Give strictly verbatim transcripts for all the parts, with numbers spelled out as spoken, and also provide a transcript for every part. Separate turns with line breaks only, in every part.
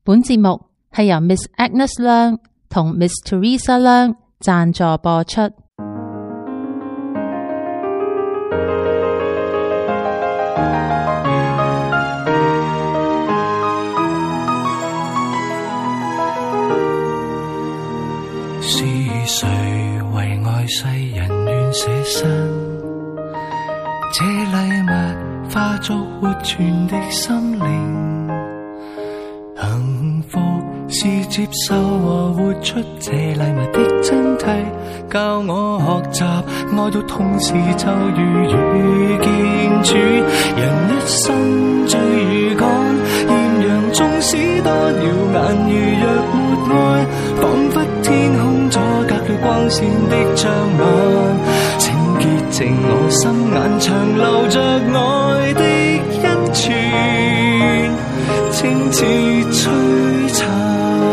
本節目係由 Miss Agnes 梁同 Miss Teresa 梁贊助播出。
是誰為愛世人願捨身？這禮物化作活存的心靈，幸福是接受和活出這禮物的真諦，教我學習愛到同時就如遇見主。人一生最如趕，豔陽縱使多耀眼，如若沒愛，彷彿天空阻隔了光線的障礙。請潔淨我心眼，長留着愛的恩泉，清似璀璨。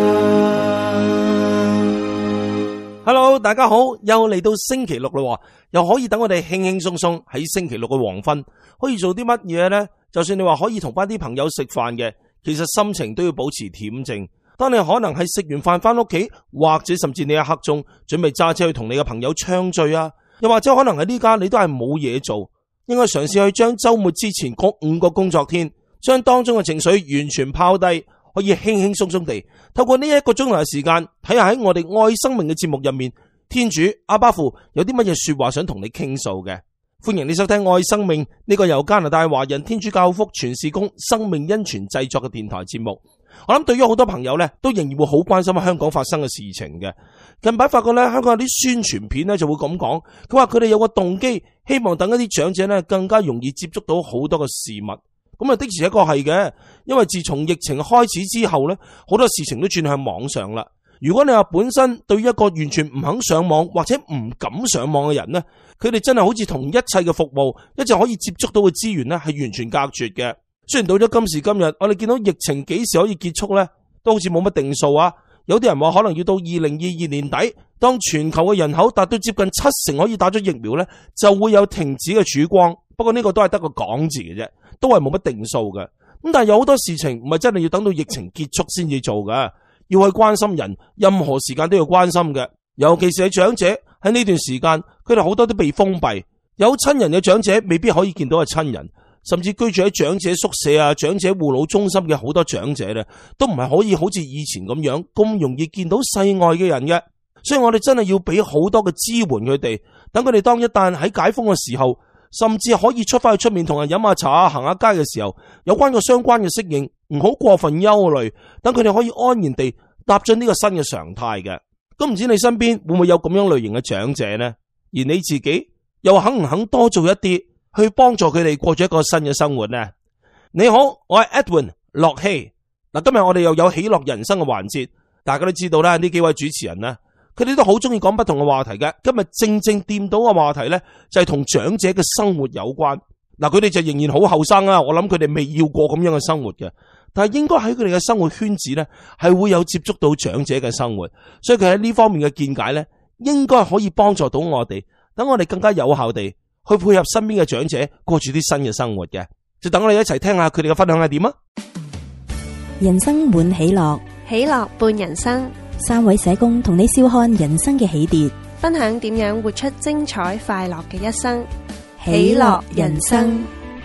Hello， 大家好，又嚟到星期六啦，又可以等我哋輕輕鬆鬆喺星期六嘅黃昏，可以做啲乜嘢呢？就算你話可以同翻啲朋友食飯嘅，其實心情都要保持恬靜。當你可能係食完飯翻屋企，或者甚至你一刻鐘準備揸車去同你嘅朋友暢聚啊，又或者可能喺呢家你都係冇嘢做，應該嘗試去將周末之前嗰五個工作天，將當中嘅情緒完全拋低，可以輕輕鬆鬆地透過呢一個鐘頭嘅時間，睇下喺我哋愛生命嘅節目入面，天主阿爸父有啲乜嘢說話想同你傾訴嘅。歡迎你收聽愛生命呢個由加拿大華人天主教福傳事工生命恩泉製作嘅電台節目。我諗對於好多朋友呢，都仍然會好關心香港發生嘅事情嘅。近排發覺呢，香港有啲宣傳片呢就會咁講，佢話佢哋有個動機，希望等一啲長者呢更加容易接觸到好多嘅事物。咁啊的而且確係嘅，因為自從疫情開始之後呢，好多事情都轉向網上啦。如果你話本身對於一個完全唔肯上網或者唔敢上網嘅人呢，佢哋真係好似同一切嘅服務，一切可以接觸到嘅資源呢係完全隔絕嘅。雖然到咗今時今日，我哋見到疫情幾時可以結束呢，都好似冇乜定數啊。有啲人話可能要到二零二二年底，當全球嘅人口達到接近七成可以打咗疫苗呢，就會有停止嘅曙光。不過呢個都係得個講字嘅啫，都係冇乜定數嘅。咁但係有好多事情唔係真係要等到疫情結束先至做嘅，要去關心人，任何時間都要關心嘅。尤其是係長者喺呢段時間，佢哋好多都被封閉，有親人嘅長者未必可以見到嘅親人。甚至居住喺長者宿舍啊、長者護老中心嘅好多長者咧，都唔係可以好似以前咁樣咁容易見到世外嘅人嘅。所以我哋真係要俾好多嘅支援佢哋，等佢哋當一旦喺解封嘅時候，甚至可以出翻去出面同人飲下茶啊、行下街嘅時候，有關個相關嘅適應，唔好過分憂慮，等佢哋可以安然地踏進呢個新嘅常態嘅。咁唔知你身邊會唔會有咁樣類型嘅長者呢？而你自己又肯唔肯多做一啲，去幫助佢哋過咗一個新嘅生活呢？你好，我係 Edwin 樂希。嗱，今日我哋又有喜樂人生嘅環節，大家都知道啦，呢幾位主持人呢，佢哋都好中意講不同嘅話題嘅。今日正正掂到嘅話題呢，就係同長者嘅生活有關。嗱，佢哋就仍然好後生啊，我諗佢哋未要過咁樣嘅生活嘅，但係應該喺佢哋嘅生活圈子呢，係會有接觸到長者嘅生活，所以佢喺呢方面嘅見解呢，應該可以幫助到我哋，等我哋更加有效地去配合身邊嘅長者過住啲新嘅生活嘅。就等我哋一齊聽下佢哋嘅分享係點啊！
人生滿喜樂，
喜樂伴人生，
三位社工同你笑看人生嘅起跌，
分享點樣活出精彩快樂嘅一生。
喜樂人生。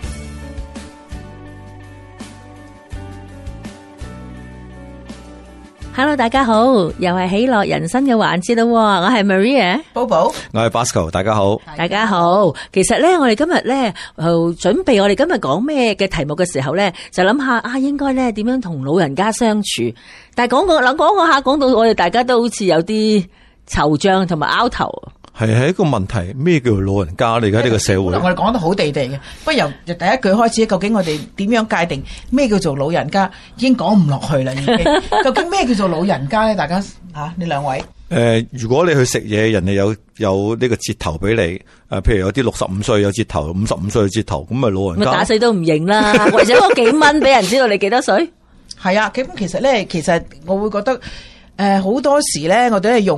Hello， 大家好，又係喜樂人生嘅環節啦。我係 Maria，
寶寶，
我係 Bosco， 大家好，
大家好。其實咧，我哋今日咧，就準備我哋今日講咩嘅題目嘅時候咧，就諗下啊，應該咧點樣同老人家相處。但係講講諗講個下，講到我哋大家都好似有啲惆悵同埋拗頭。
係係一個問題，咩叫老人家？你而家呢個社會，
我哋講得好地地嘅。不過由第一句開始，究竟我哋點樣界定咩叫做老人家，已經講唔落去啦。已經，究竟咩叫做老人家咧？大家吓，呢、啊、兩位。誒、
呃，如果你去食嘢，人哋有有呢個折頭俾你，誒、呃，譬如有啲六十五歲有折頭，五十五歲有折頭，咁咪老人家。咪
打死都唔認啦，或者嗰幾蚊俾人知道你幾多歲。
係啊，咁其實咧，其實我會覺得。誒、呃，好多時咧，我哋係用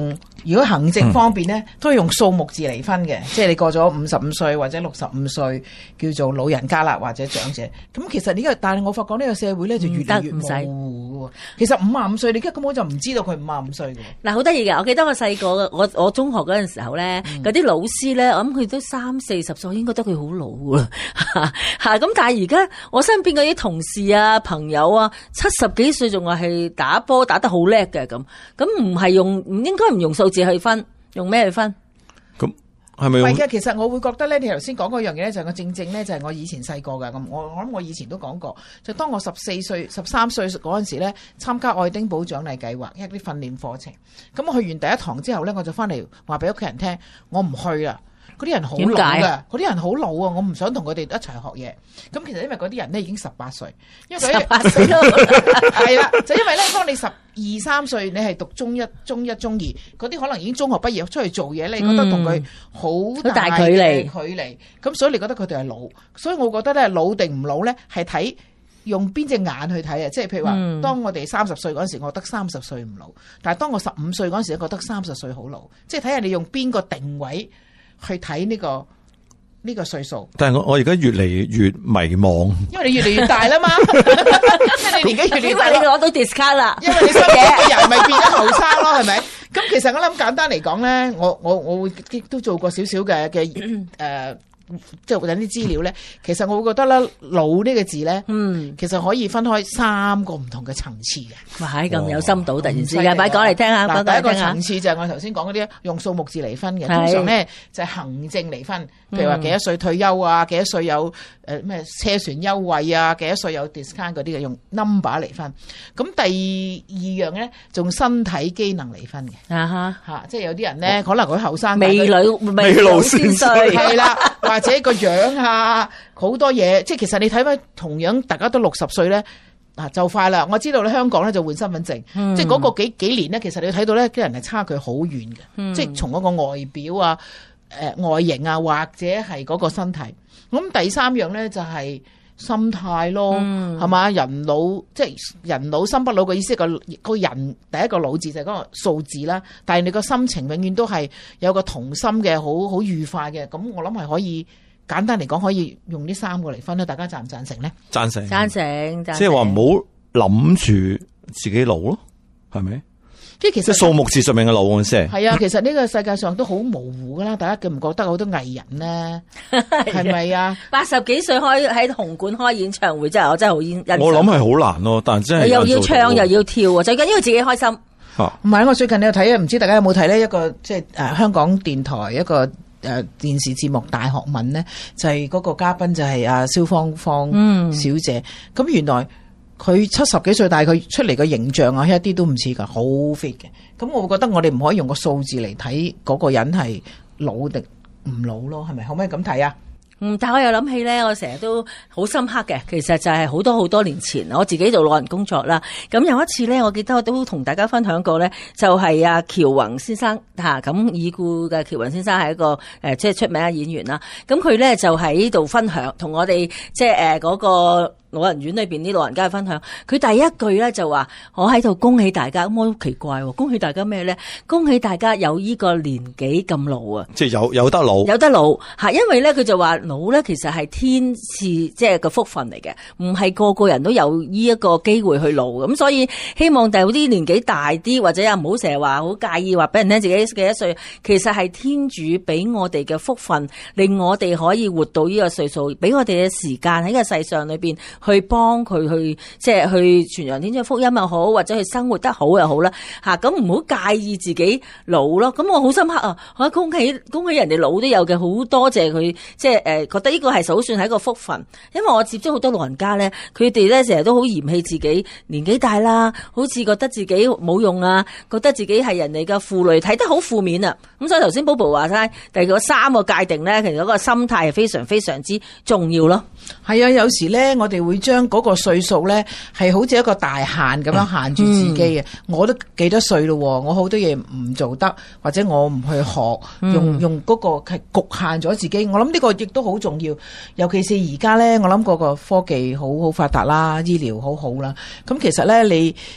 如果行政方面咧，都係用數目字嚟分嘅，即係你過咗五十五歲或者六十五歲叫做老人家啦，或者長者。咁其實呢個，但係我發覺呢個社會咧就越嚟越模糊嘅。其實五十五歲，你而家根本就唔知道佢五十五歲嘅。嗱，
好得意嘅，我記得我細個，我我中學嗰陣時候咧，嗰啲、嗯、老師咧，我諗佢都三四十歲，應該覺得佢好老啦。吓咁，但係而家我身邊嗰啲同事啊、朋友啊，七十幾歲仲話係打波打得好叻嘅咁，咁唔係用唔應該唔用數字去分，用咩去分？
咁係咪？唔係
嘅，其實我會覺得咧，你頭先講嗰樣嘢咧，就係我正正咧，就係我以前細個㗎咁。我我諗我以前都講過，就當我十四歲、十三歲嗰陣時咧，參加愛丁堡獎勵計劃一啲訓練課程。咁我去完第一堂之後咧，我就翻嚟話俾屋企人聽，我唔去啦。嗰啲人好老㗎，嗰啲人好老啊！我唔想同佢哋一齊學嘢。咁其實因為嗰啲人咧已經十八歲，因為十八歲咯，係啦，就因為咧，當你十二三歲，你係讀中一、中一、中二，嗰啲可能已經中學畢業出去做嘢，你覺得同佢好大距離距離。咁所以你覺得佢哋係老，所以我覺得咧老定唔老咧係睇用邊隻眼去睇啊！即係譬如話，嗯、當我哋三十歲嗰陣時，我覺得三十歲唔老；但係當我十五歲嗰陣時，我覺得三十歲好老。即係睇下你用邊個定位去睇呢、這個呢、這個歲數。但係我我而家越嚟越迷茫，因為你越嚟越大啦嘛，即係你年紀越嚟越大，你攞到 discount 啦，因為你身邊嘅人咪變咗後生咯，係咪？咁其實我諗簡單嚟講咧，我我我會都做過少少嘅嘅誒。即係揾啲資料咧，其實我會覺得咧，老呢個字咧，嗯，其實可以分開三個唔同嘅層次嘅。哇，咁有深度，突然之間，快講嚟聽下。嗱，第一個層次就係我頭先講嗰啲用數目字嚟分嘅，通常咧就係行政嚟分，譬如話幾多歲退休啊，幾多歲有誒咩車船優惠啊，幾多歲有 discount 嗰啲嘅，用 number 嚟分。咁第二樣咧，仲身體機能嚟分嘅。啊哈，嚇，即係有啲人咧，可能佢後生，美女未老先衰，係啦。或者個樣啊，好多嘢，即係其實你睇翻同樣大家都六十歲咧，嗱就快啦。我知道咧香港咧就換身份證，嗯、即係嗰個幾幾年咧，其實你睇到咧啲人係差距好遠嘅，嗯、即係從嗰個外表啊、誒、呃、外形啊，或者係嗰個身體。咁第三樣咧就係、是、心態咯，係嘛、嗯？人老即係人老心不老嘅意思，個個人第一個老字就係嗰個數字啦。但係你個心情永遠都係有個童心嘅，好好愉快嘅。咁我諗係可以簡單嚟講，可以用呢三個嚟分啦。大家贊唔贊成咧？贊成，贊成，即係話唔好諗住自己老咯，係咪？即係其實即係數目字上面嘅老嗰些係啊，其實呢個世界上都好模糊噶啦，大家覺唔覺得好多藝人咧？係咪啊？八十幾歲開喺紅館開演唱會，真係我真係好欣賞。我諗係好難咯，但係真係又要唱又要跳啊！最緊要自己開心。唔係，我最近你有睇啊？唔知大家有冇睇呢一個即係誒香港電台一個誒電視節目《大學問》咧，就係嗰個嘉賓就係阿蕭芳芳小姐。咁原來佢七十幾歲，但係佢出嚟個形象啊，一啲都唔似噶，好 fit 嘅。咁我會覺得我哋唔可以用個數字嚟睇嗰個人係老定唔老咯，係咪？可唔可以咁睇啊？嗯，但係我又諗起咧，我成日都好深刻嘅，其實就係好多好多年前，我自己做老人工作啦。咁有一次咧，我記得我都同大家分享過咧，就係阿喬宏先生吓，咁已故嘅喬宏先生係一個誒即係出名嘅演員啦。咁佢咧就喺度分享，同我哋即係誒嗰個老人院裏邊啲老人家嘅分享。佢第一句咧就話：我喺度恭喜大家。咁我好奇怪，恭喜大家咩咧？恭喜大家有呢個年紀咁老啊！即係有有得老，有得老吓，因為咧佢就話。老咧，其實係天賜即係個福分嚟嘅，唔係個個人都有呢一個機會去老，咁所以希望第啲年紀大啲，或者又唔好成日話好介意話俾人聽自己幾多歲，其實係天主俾我哋嘅福分，令我哋可以活到呢個歲數，俾我哋嘅時間喺個世上裏邊去幫佢去即係去傳揚天主福音又好，或者去生活得好又好啦吓，咁唔好介意自己老咯。咁我好深刻啊！我恭喜恭喜人哋老都有嘅，好多謝佢即係誒。覺得呢個係數算係一個福分，因為我接觸好多老人家咧，佢哋咧成日都好嫌棄自己年紀大啦，好似覺得自己冇用啊，覺得自己係人哋嘅負累，睇得好負面啊。咁所以頭先 Bobo 話齋，第嗰三個界定咧，其實嗰個心態係非常非常之重要咯。係啊，有時咧我哋會將嗰個歲數咧係好似一個大限咁樣限住自己啊。嗯、我都幾多歲咯，我好多嘢唔做得，或者我唔去學，用用嗰個係局限咗自己。我諗呢個亦都好重要，尤其是而家咧，我諗嗰個科技好好發達啦，醫療好好啦。咁其實咧，你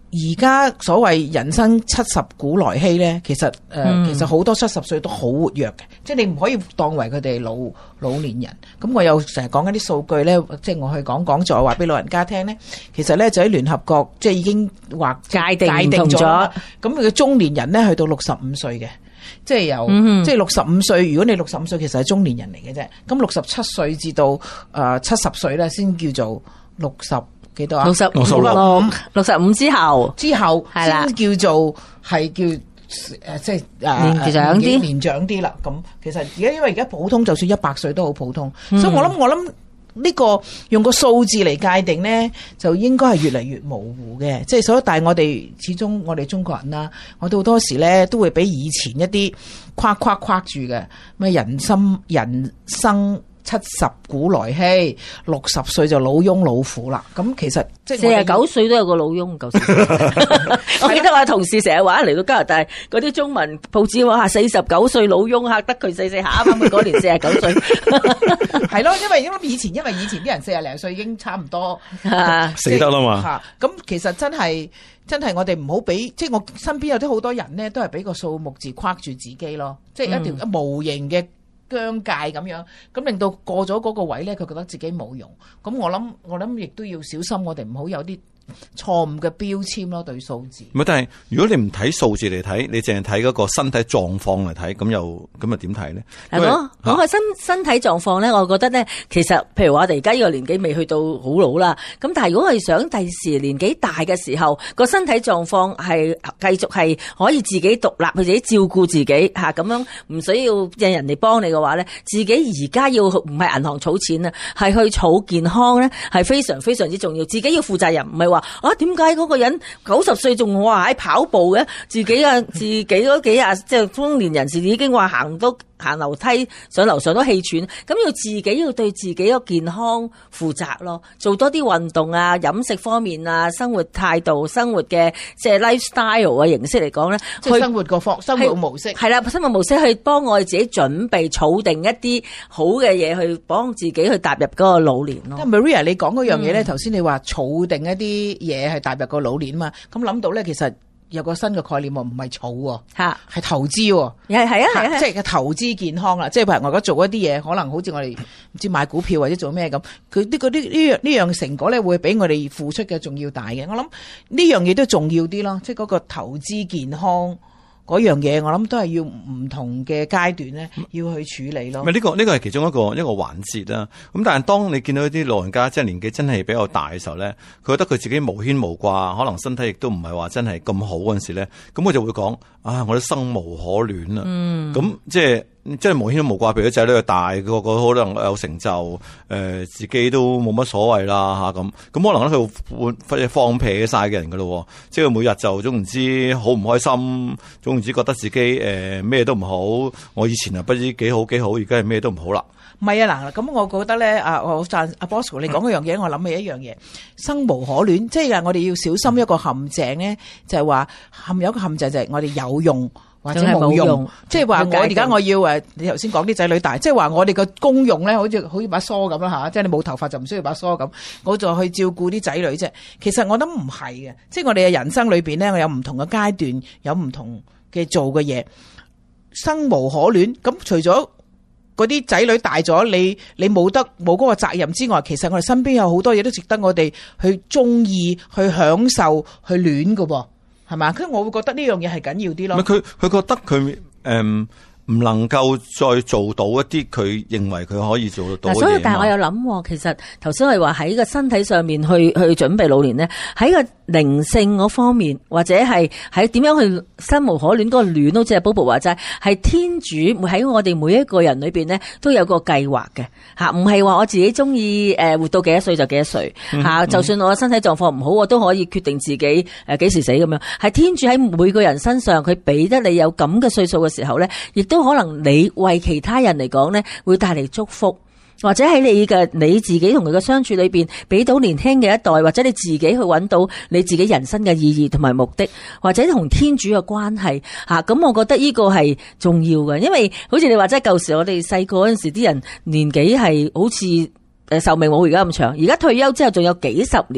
而家所謂人生七十古來稀咧，其實誒、呃嗯、其實好多七十歲都好活躍嘅，即係你唔可以當為佢哋老老年人。咁我又成日講緊啲數據咧，即係我去講講座話俾老人家聽咧，其實咧就喺聯合國即係已經話
界定
界定咗，咁佢嘅中年人咧去到六十五歲嘅。即係由、嗯、即係六十五歲，如果你六十五歲其實係中年人嚟嘅啫，咁六十七歲至到誒七十歲咧先叫做六十幾多啊？六十
六十六六十五之後
之後係啦，先叫做係叫誒即係誒
年長啲
年長啲啦。咁其實而家因為而家普通就算一百歲都好普通，嗯、所以我諗我諗。呢、這個用個數字嚟界定呢，就應該係越嚟越模糊嘅。即係所以，但係我哋始終我哋中國人啦，我哋好多時呢都會俾以前一啲框框框住嘅咩人生人生七十古來稀，六十歲就老翁老婦啦。咁其實即係
四十九歲都有個老翁，舊時我記得我同事成日話嚟到加拿大嗰啲中文報紙話四十九歲老翁嚇得佢四四下，啱啱嗰年四十九歲。
係咯，因為因為以前因為以前啲人四十零歲已經差唔多
死得啦嘛。
咁其實真係真係我哋唔好俾，即係我身邊有啲好多人呢，都係俾個數目字框住自己咯，即係一條無形嘅疆界咁樣，咁令到過咗嗰個位咧，佢覺得自己冇用。咁我諗，我諗亦都要小心，我哋唔好有啲錯誤嘅標籤咯，對數字。
唔係，但係如果你唔睇數字嚟睇，你淨係睇嗰個身體狀況嚟睇，咁又咁又點睇咧？
係咯，講個身身體狀況咧，我覺得咧，其實譬如話我哋而家呢個年紀未去到好老啦，咁但係如果我哋想第時年紀大嘅時候，個身體狀況係繼續係可以自己獨立，佢自己照顧自己吓，咁樣唔需要讓人哋幫你嘅話咧，自己而家要唔係銀行儲錢啊，係去儲健康咧，係非常非常之重要。自己要負責任，唔係話。啊，點解嗰個人九十歲仲話喺跑步嘅？自己啊，自己嗰幾廿即係中年人士已經話行都行樓梯上樓上都氣喘，咁要自己要對自己個健康負責咯，做多啲運動啊，飲食方面啊，生活態度、生活嘅即係 lifestyle 嘅形式嚟講咧，
即係生活個方生活模式
係啦，生活模式去幫我哋自己準備儲定一啲好嘅嘢，去幫自己去踏入嗰個老年咯。
Maria， 你講嗰樣嘢咧，頭先你話儲定一啲嘢係踏入個老年嘛，咁諗到咧，其實。有個新嘅概念喎，唔係儲喎，係係投資喎，
係係啊係啊，
即係嘅投資健康啦。即係譬如我而家做一啲嘢，可能好似我哋唔知買股票或者做咩咁，佢啲嗰啲呢樣呢樣成果咧，會比我哋付出嘅仲要大嘅。我諗呢樣嘢都重要啲咯，即係嗰個投資健康嗰樣嘢，我諗都係要唔同嘅階段咧，要去處理咯。
咪呢個呢個係其中一個一個環節啦。咁但係當你見到一啲老人家即係年紀真係比較大嘅時候咧，佢覺得佢自己無牽無掛，可能身體亦都唔係話真係咁好嗰陣時咧，咁我就會講啊，我都生無可戀啦。嗯，咁即係。即係無牽無掛，譬如啲仔女又大，個個可能有成就，誒、呃，自己都冇乜所謂啦吓咁，咁可能咧佢會放屁晒嘅人噶咯，即係每日就總唔知好唔開心，總唔知覺得自己誒咩、呃、都唔好，我以前啊不知幾好幾好，而家係咩都唔好啦。
唔係啊嗱，咁我覺得咧，啊我讚阿 Bosco 你講嗰樣嘢，我諗起一樣嘢，生無可戀，即係我哋要小心一個陷阱咧，就係話陷有一個陷阱就係我哋有用。或者冇用，用即係話我而家我要誒，你頭先講啲仔女大，即係話我哋個功用咧，好似好似把梳咁啦吓，即係你冇頭髮就唔需要把梳咁，我就去照顧啲仔女啫。其實我諗唔係嘅，即係我哋嘅人生裏邊咧，我有唔同嘅階段，有唔同嘅做嘅嘢，生無可戀。咁除咗嗰啲仔女大咗，你你冇得冇嗰個責任之外，其實我哋身邊有好多嘢都值得我哋去中意、去享受、去戀㗎噃。係嘛？咁我會覺得呢樣嘢係緊要啲咯。
佢佢覺得佢誒唔能夠再做到一啲佢認為佢可以做得到嘅嘢。
所以但係我有諗，其實頭先我哋話喺個身體上面去去準備老年咧，喺個靈性嗰方面，或者係喺點樣去生無可戀嗰個戀，好似阿 Bobo 話齋，係天主會喺我哋每一個人裏邊咧都有個計劃嘅吓，唔係話我自己中意誒活到幾多歲就幾多歲吓，嗯、就算我身體狀況唔好，我都可以決定自己誒幾時死咁樣。係天主喺每個人身上，佢俾得你有咁嘅歲數嘅時候咧，亦都可能你為其他人嚟講咧，會帶嚟祝福，或者喺你嘅你自己同佢嘅相處裏邊，俾到年輕嘅一代，或者你自己去揾到你自己人生嘅意義同埋目的，或者同天主嘅關係吓，咁我覺得呢個係重要嘅，因為好似你話齋舊時我哋細個嗰陣時啲人年紀係好似誒壽命冇而家咁長，而家退休之後仲有幾十年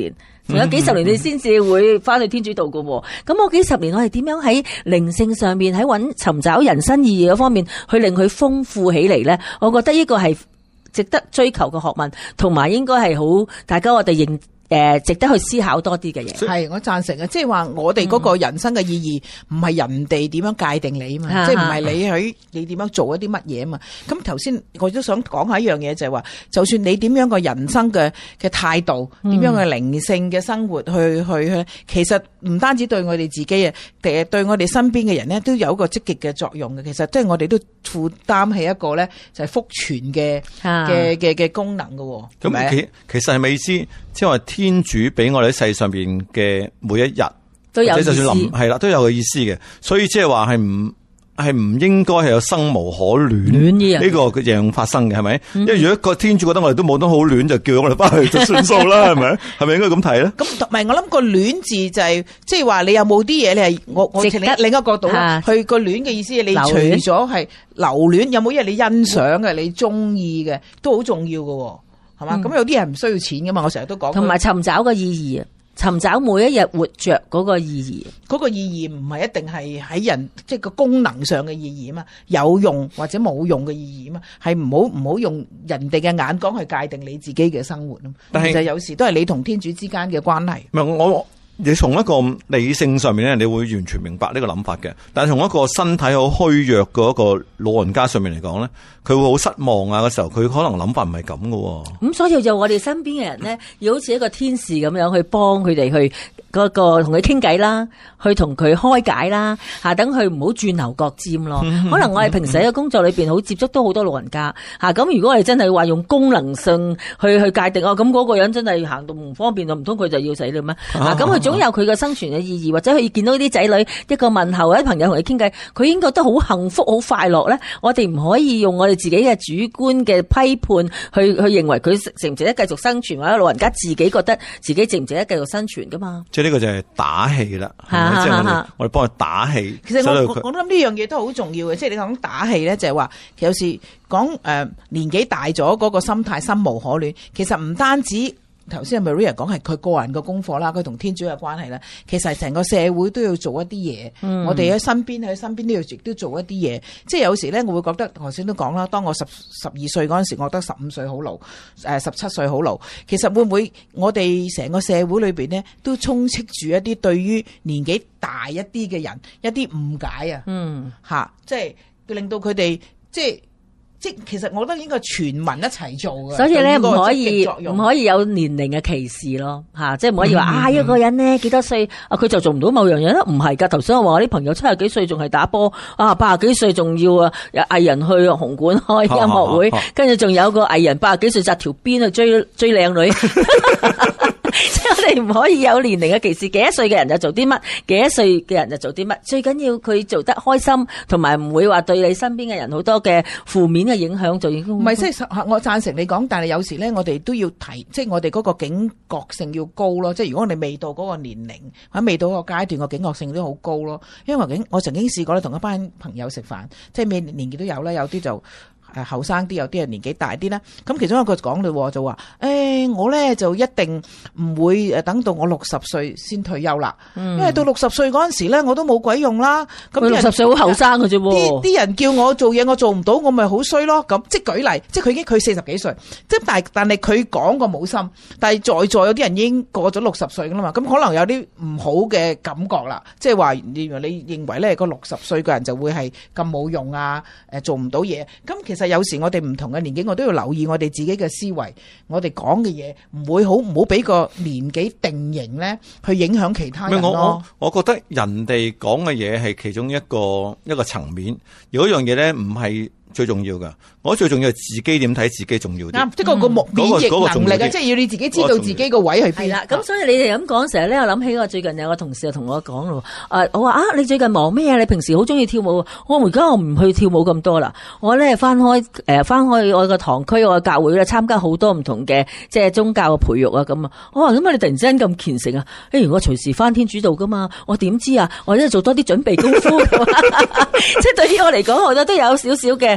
仲有幾十年你先至會翻去天主道噶。咁我幾十年我哋點樣喺靈性上面喺揾尋找人生意義嗰方面去令佢豐富起嚟咧？我覺得呢個係值得追求嘅學問，同埋應該係好大家我哋認。誒，值得去思考多啲嘅嘢，
係我贊成嘅，即係話我哋嗰個人生嘅意義唔係人哋點樣界定你啊嘛，即係唔係你喺你點樣做一啲乜嘢啊嘛。咁頭先我都想講下一樣嘢，就係話，就算你點樣個人生嘅嘅態度，點樣嘅靈性嘅生活去去去，其實唔單止對我哋自己啊，誒對我哋身邊嘅人咧，都有一個積極嘅作用嘅。其實即係我哋都負擔起一個咧，就係福傳嘅嘅嘅嘅功能嘅。
咁其其實係咪意思，即係話天主俾我哋喺世上邊嘅每一日
都有意思，
就算臨係啦，都有個意思嘅。所以即係話係唔係唔應該係有生無可戀呢個嘅樣發生嘅，係咪？嗯、因為如果個天主覺得我哋都冇得好戀，就叫我哋翻去就算數啦，係咪？係咪應該咁睇咧？咁
同埋我諗個戀字就係即係話你有冇啲嘢你係我我另另一個角度去個戀嘅意思，你除咗係留戀，有冇嘢你欣賞嘅、你中意嘅，都好重要嘅。係嘛？咁、嗯、有啲人唔需要錢噶嘛？我成日都講，
同埋尋找個意義啊，尋找每一日活着嗰個意義。
嗰個意義唔係一定係喺人即係個功能上嘅意義啊嘛，有用或者冇用嘅意義啊嘛，係唔好唔好用人哋嘅眼光去界定你自己嘅生活啊。但係其實有時都係你同天主之間嘅關係。
唔係我。你從一個理性上面咧，你會完全明白呢個諗法嘅。但係從一個身體好虛弱嘅一個老人家上面嚟講咧，佢會好失望啊！嘅時候，佢可能諗法唔係咁嘅。咁所以就我哋身邊嘅人咧，要好似一個天使咁樣去幫佢哋去嗰個同佢傾偈啦，去同佢開解啦，吓等佢唔好轉牛角尖咯。可能我哋平時喺個工作裏邊好接觸到好多老人家吓，咁如果我哋真係話用功能性去去界定哦，咁嗰個人真係行動唔方便，就唔通佢就要死啦咩？啊，咁佢總有佢嘅生存嘅意義，或者佢見到啲仔女一個問候，或者朋友同佢傾偈，佢應該覺得好幸福、好快樂咧。我哋唔可以用我哋自己嘅主觀嘅批判去去認為佢值唔值得繼續生存，或者老人家自己覺得自己值唔值得繼續生存噶嘛？即係呢個就係打氣啦，即係我哋我哋幫佢打氣。其實我我諗呢樣嘢都好重要嘅，即係你講打氣咧，就係話有時講誒年紀大咗嗰個心態心無可戀，其實唔單止。頭先 Maria 講係佢個人嘅功課啦，佢同天主嘅關係啦，其實成個社會都要做一啲嘢。嗯、我哋喺身邊喺身邊都要亦都做一啲嘢。即係有時咧，我會覺得頭先都講啦，當我十十二歲嗰陣時，我覺得十五歲好老，誒十七歲好老。其實會唔會我哋成個社會裏邊呢，都充斥住一啲對於年紀大一啲嘅人一啲誤解啊？嗯，吓，即係令到佢哋即係。即其實我覺得應該全民一齊做嘅，所以咧唔可以唔可以有年齡嘅歧視咯，吓，即係唔可以話、嗯、啊一個人咧幾多歲啊佢就做唔到某樣嘢啦，唔係噶。頭先我話我啲朋友七十幾歲仲係打波啊，八十幾歲仲要啊有藝人去紅館開音樂會，跟住仲有個藝人八十幾歲紮條辮去追追靚女。即係我哋唔可以有年齡嘅歧視，幾多歲嘅人就做啲乜，幾多歲嘅人就做啲乜，最緊要佢做得開心，同埋唔會話對你身邊嘅人好多嘅負面嘅影響就已經唔係。即係我贊成你講，但係有時咧，我哋都要提，即係我哋嗰個警覺性要高咯。即係如果我哋未到嗰個年齡，或者未到嗰個階段，個警覺性都好高咯。因為我曾經試過咧，同一班朋友食飯，即係咩年紀都有啦，有啲就。誒後生啲，有啲人年紀大啲啦。咁其中一個講嘞，就話：誒、欸、我咧就一定唔會誒等到我六十歲先退休啦。嗯、因為到六十歲嗰陣時咧，我都冇鬼用啦。咁六十歲好後生嘅啫喎。啲啲人叫我做嘢，我做唔到，我咪好衰咯。咁即係舉例，即係佢已經佢四十幾歲，即係但係但係佢講過冇心，但係在座有啲人已經過咗六十歲噶啦嘛。咁可能有啲唔好嘅感覺啦，即係話你你認為咧個六十歲嘅人就會係咁冇用啊？誒做唔到嘢。咁其實有時我哋唔同嘅年紀，我都要留意我哋自己嘅思維，我哋講嘅嘢唔會好唔好俾個年紀定型咧，去影響其他人咯。我我我覺得人哋講嘅嘢係其中一個一個層面，如果樣嘢咧唔係最重要噶，我最重要係自己點睇自己重要啲。啱、嗯，即係個個免疫能力啊，即係要你自己知道自己個位去邊。係啦，咁所以你哋咁講成日咧，我諗起我最近有個同事就同我講咯，誒，我話啊，你最近忙咩啊？你平時好中意跳舞，我而家我唔去跳舞咁多啦，我咧翻開誒翻開我個堂區我個教會咧，參加好多唔同嘅即係宗教嘅培育啊咁啊。我話咁啊，你突然之間咁虔誠啊？誒，我隨時翻天主道噶嘛，我點知啊？我咧做多啲準備功夫。即係對於我嚟講，我覺得都有少少嘅。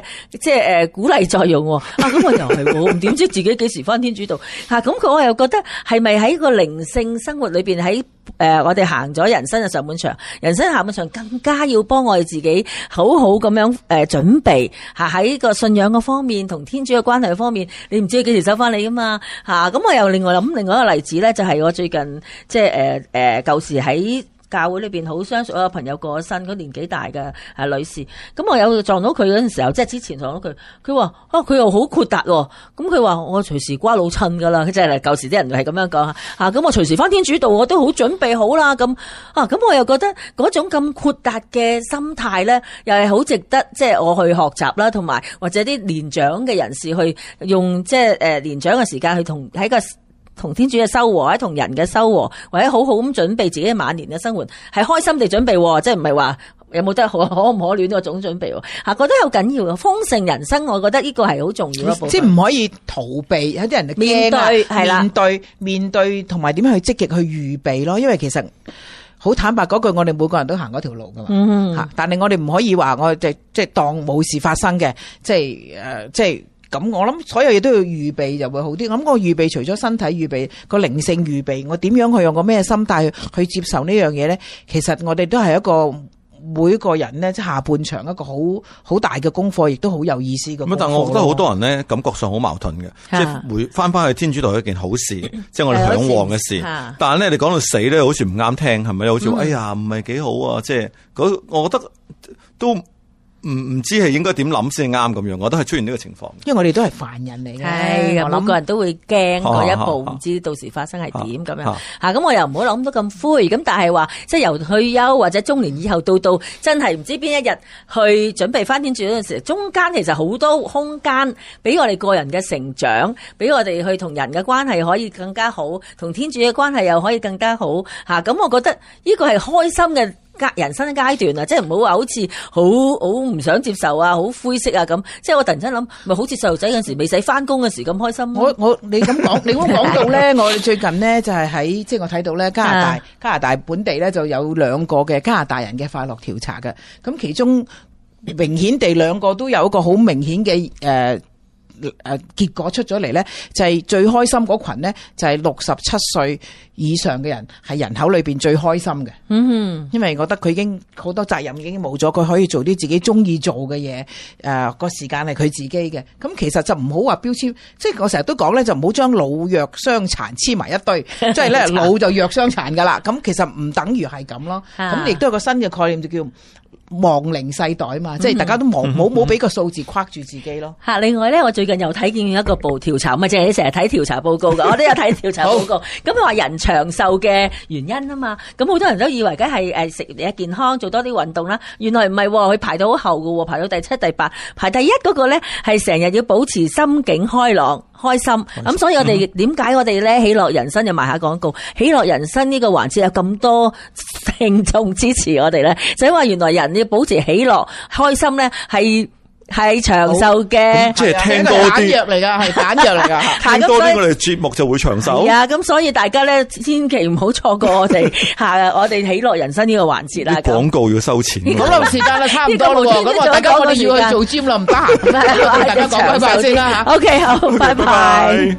即係誒鼓勵作用喎。啊，咁我又係喎，唔點知自己幾時翻天主道嚇？咁佢我又覺得係咪喺個靈性生活裏邊喺誒我哋行咗人生嘅上半場，人生下半場更加要幫我哋自己好好咁樣誒準備嚇喺個信仰嘅方面同天主嘅關係嘅方面，你唔知佢幾時收翻你噶嘛嚇？咁我又另外諗另外一個例子咧，就係我最近即係誒誒舊時喺教會裏邊好相熟一個朋友過咗身，嗰年紀大嘅誒女士，咁我有撞到佢嗰陣時候，即係之前撞到佢，佢話啊佢又好豁達喎，咁佢話我隨時瓜老襯噶啦，佢即係舊時啲人係咁樣講吓，咁我隨時翻天主道我都好準備好啦，咁啊咁我又覺得嗰種咁豁達嘅心態咧，又係好值得即係我去學習啦，同埋或者啲年長嘅人士去用即係誒年長嘅時間去同喺個。同天主嘅修和，或者同人嘅修和，或者好好咁準備自己嘅晚年嘅生活，係開心地準備，即係唔係話有冇得可可唔可戀嗰種準備吓，覺得好緊要嘅豐盛人生，我覺得呢個係好重要一部分，
即係唔可以逃避，有啲人驚
面對係啦，
面對面對同埋點樣去積極去預備咯，因為其實好坦白嗰句，我哋每個人都行嗰條路噶嘛，吓、嗯，但係我哋唔可以話我哋即係當冇事發生嘅，即係誒、呃，即係。咁我諗所有嘢都要預備就會好啲。咁我預備除咗身體預備，個靈性預備，我點樣去用個咩心態去去接受呢樣嘢咧？其實我哋都係一個每個人咧，即係下半場一個好好大嘅功課，亦都好有意思嘅。咁
但係我覺得好多人咧感覺上好矛盾嘅，即係回翻翻去天主道係一件好事，即係我哋向往嘅事。但係咧你講到死咧，好似唔啱聽，係咪？好似、嗯、哎呀唔係幾好啊！即係嗰，我覺得都。唔唔知係應該點諗先啱咁樣，我都係出現呢個情況。因為我哋都係凡人嚟嘅，
係啊，每個人都會驚嗰一步，唔、啊、知到時發生係點咁樣嚇。咁、啊、我又唔好諗得咁灰。咁但係話即係由退休或者中年以後到到真係唔知邊一日去準備翻天主嗰陣時，中間其實好多空間俾我哋個人嘅成長，俾我哋去同人嘅關係可以更加好，同天主嘅關係又可以更加好嚇。咁、啊、我覺得呢個係開心嘅。人生階段啊，即係唔好話好似好好唔想接受啊，好灰色啊咁。即係我突然間諗，咪好似細路仔嗰陣時未使翻工嘅時咁開心。
我我你咁講，你咁講到咧，我最近呢就係喺即係我睇到咧加拿大、啊、加拿大本地咧就有兩個嘅加拿大人嘅快樂調查嘅。咁其中明顯地兩個都有一個好明顯嘅誒誒結果出咗嚟咧，就係、是、最開心嗰群呢，就係六十七歲以上嘅人，係人口裏邊最開心嘅。嗯，因為覺得佢已經好多責任已經冇咗，佢可以做啲自己中意做嘅嘢。誒、呃，個時間係佢自己嘅。咁其實就唔好話標籤，即係我成日都講咧，就唔好將老弱傷殘黐埋一堆，即係咧老就弱傷殘噶啦。咁其實唔等於係咁咯。咁亦都有個新嘅概念就叫亡靈世代啊嘛，即係大家都冇冇冇俾個數字框住自己咯。
吓，另外咧，我最近又睇見一個報調查，唔係淨係你成日睇調查報告噶，我都有睇調查報告。咁佢話人長壽嘅原因啊嘛，咁好多人都以為梗係誒食嘢健康，做多啲運動啦。原來唔係，佢排到好後噶，排到第七、第八，排第一嗰個咧係成日要保持心境開朗、開心。咁所以我哋點解我哋咧喜樂人生就賣下廣告？喜樂人生呢個環節有咁多聽眾支持我哋咧，就係話原來人要保持喜樂、開心咧係。係長壽嘅，
即係聽多啲
藥嚟噶，係彈藥嚟噶。
聽多啲我哋節目就會長壽。
係啊，咁所以大家咧千祈唔好錯過我哋吓我哋喜樂人生呢個環節啦。
廣告要收錢。
好啦，時間啦，差唔多啦，咁啊，大家我哋要去做 gym 啦，唔得閒。大家講拜拜先啦吓。
OK， 好，拜拜。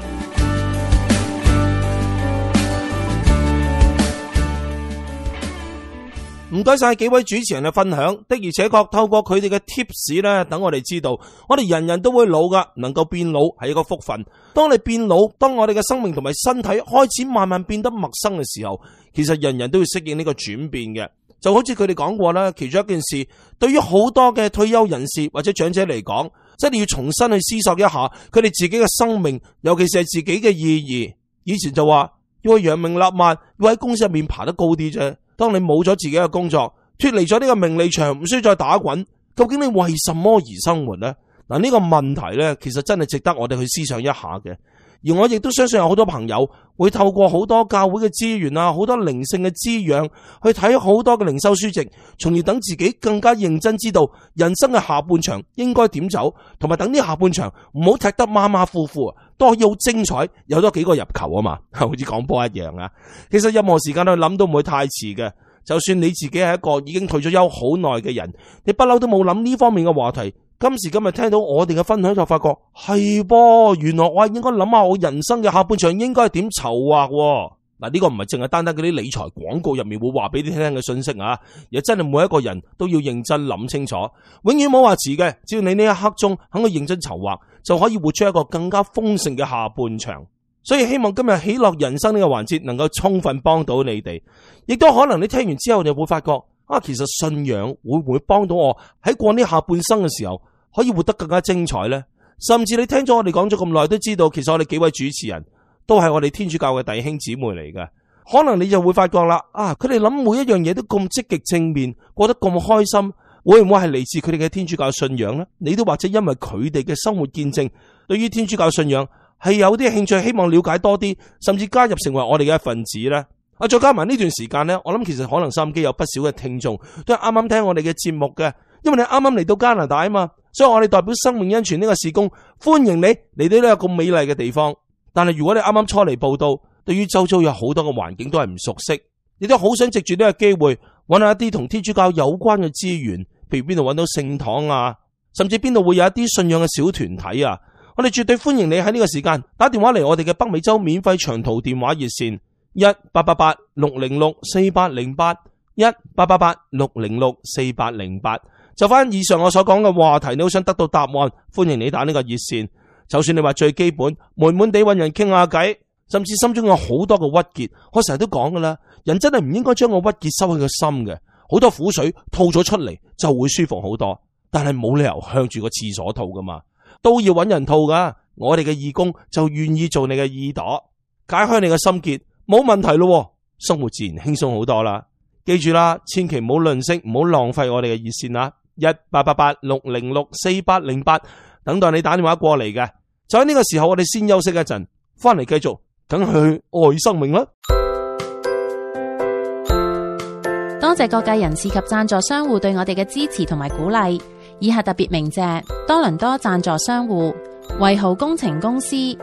唔該晒幾位主持人嘅分享，的而且確透過佢哋嘅 tips 咧，等我哋知道，我哋人人都會老噶，能夠變老係一個福分。當你變老，當我哋嘅生命同埋身體開始慢慢變得陌生嘅時候，其實人人都要適應呢個轉變嘅。就好似佢哋講過啦，其中一件事，對於好多嘅退休人士或者長者嚟講，即係你要重新去思索一下佢哋自己嘅生命，尤其是係自己嘅意義。以前就話要去揚名立萬，要喺公司入面爬得高啲啫。當你冇咗自己嘅工作，脫離咗呢個名利場，唔需要再打滾，究竟你為什麼而生活呢？嗱，呢個問題呢，其實真係值得我哋去思想一下嘅。而我亦都相信有好多朋友會透過好多教會嘅資源啊，好多靈性嘅滋養，去睇好多嘅靈修書籍，從而等自己更加認真知道人生嘅下半場應該點走，同埋等啲下半場唔好踢得馬馬虎虎，都可以好精彩，有多幾個入球啊嘛，好似講波一樣啊。其實任何時間去諗都唔會太遲嘅，就算你自己係一個已經退咗休好耐嘅人，你不嬲都冇諗呢方面嘅話題， 今時今日聽到我哋嘅分享就發覺係噃，原來我係應該諗下我人生嘅下半場應該係點籌劃。嗱，呢個唔係淨係單單嗰啲理財廣告入面會話俾你聽嘅信息啊，而真係每一個人都要認真諗清楚，永遠冇話遲嘅。只要你呢一刻鐘肯去認真籌劃，就可以活出一個更加豐盛嘅下半場。所以希望今日喜樂人生呢個環節能夠充分幫到你哋，亦都可能你聽完之後你會發覺啊，其實信仰會唔會幫到我喺過呢下半生嘅時候可以活得更加精彩呢？甚至你聽咗我哋講咗咁耐，都知道其實我哋幾位主持人都係我哋天主教嘅弟兄姊妹嚟嘅。可能你就會發覺啦，啊，佢哋諗每一樣嘢都咁積極正面，過得咁開心，會唔會係嚟自佢哋嘅天主教信仰呢？你都或者因為佢哋嘅生活見證，對於天主教信仰係有啲興趣，希望了解多啲，甚至加入成為我哋嘅一份子呢。啊，再加埋呢段時間呢，我諗其實可能收音機有不少嘅聽眾都係啱啱聽我哋嘅節目嘅，因為你啱啱嚟到加拿大啊嘛，所以我哋代表生命恩泉呢個事工歡迎你嚟到呢個咁美麗嘅地方。但係如果你啱啱初嚟報到，對於周遭有好多嘅環境都係唔熟悉，亦都好想藉住呢個機會揾下一啲同天主教有關嘅資源，譬如邊度揾到聖堂啊，甚至邊度會有一啲信仰嘅小團體啊，我哋絕對歡迎你喺呢個時間打電話嚟我哋嘅北美洲免費長途電話熱線一八八八六零六四八零八一八八八六零六四八零八。就翻以上我所講嘅話題，你好想得到答案，歡迎你打呢個熱線。就算你話最基本悶悶地揾人傾下偈，甚至心中有好多嘅鬱結，我成日都講噶啦，人真係唔應該將個鬱結收喺個心嘅，好多苦水吐咗出嚟就會舒服好多，但係冇理由向住個廁所吐噶嘛，都要揾人吐噶。我哋嘅義工就願意做你嘅耳朵，解開你嘅心結，冇問題咯，生活自然輕鬆好多啦。記住啦，千祈唔好吝嗇，唔好浪費我哋嘅熱線啦，一八八八六零六四八零八，等待你打電話過嚟嘅。就喺呢個時候，我哋先休息一陣，翻嚟繼續，梗係去愛生命啦。
多謝各界人士及贊助商戶對我哋嘅支持同埋鼓勵。以下特別鳴謝多倫多贊助商戶維豪工程公司。
一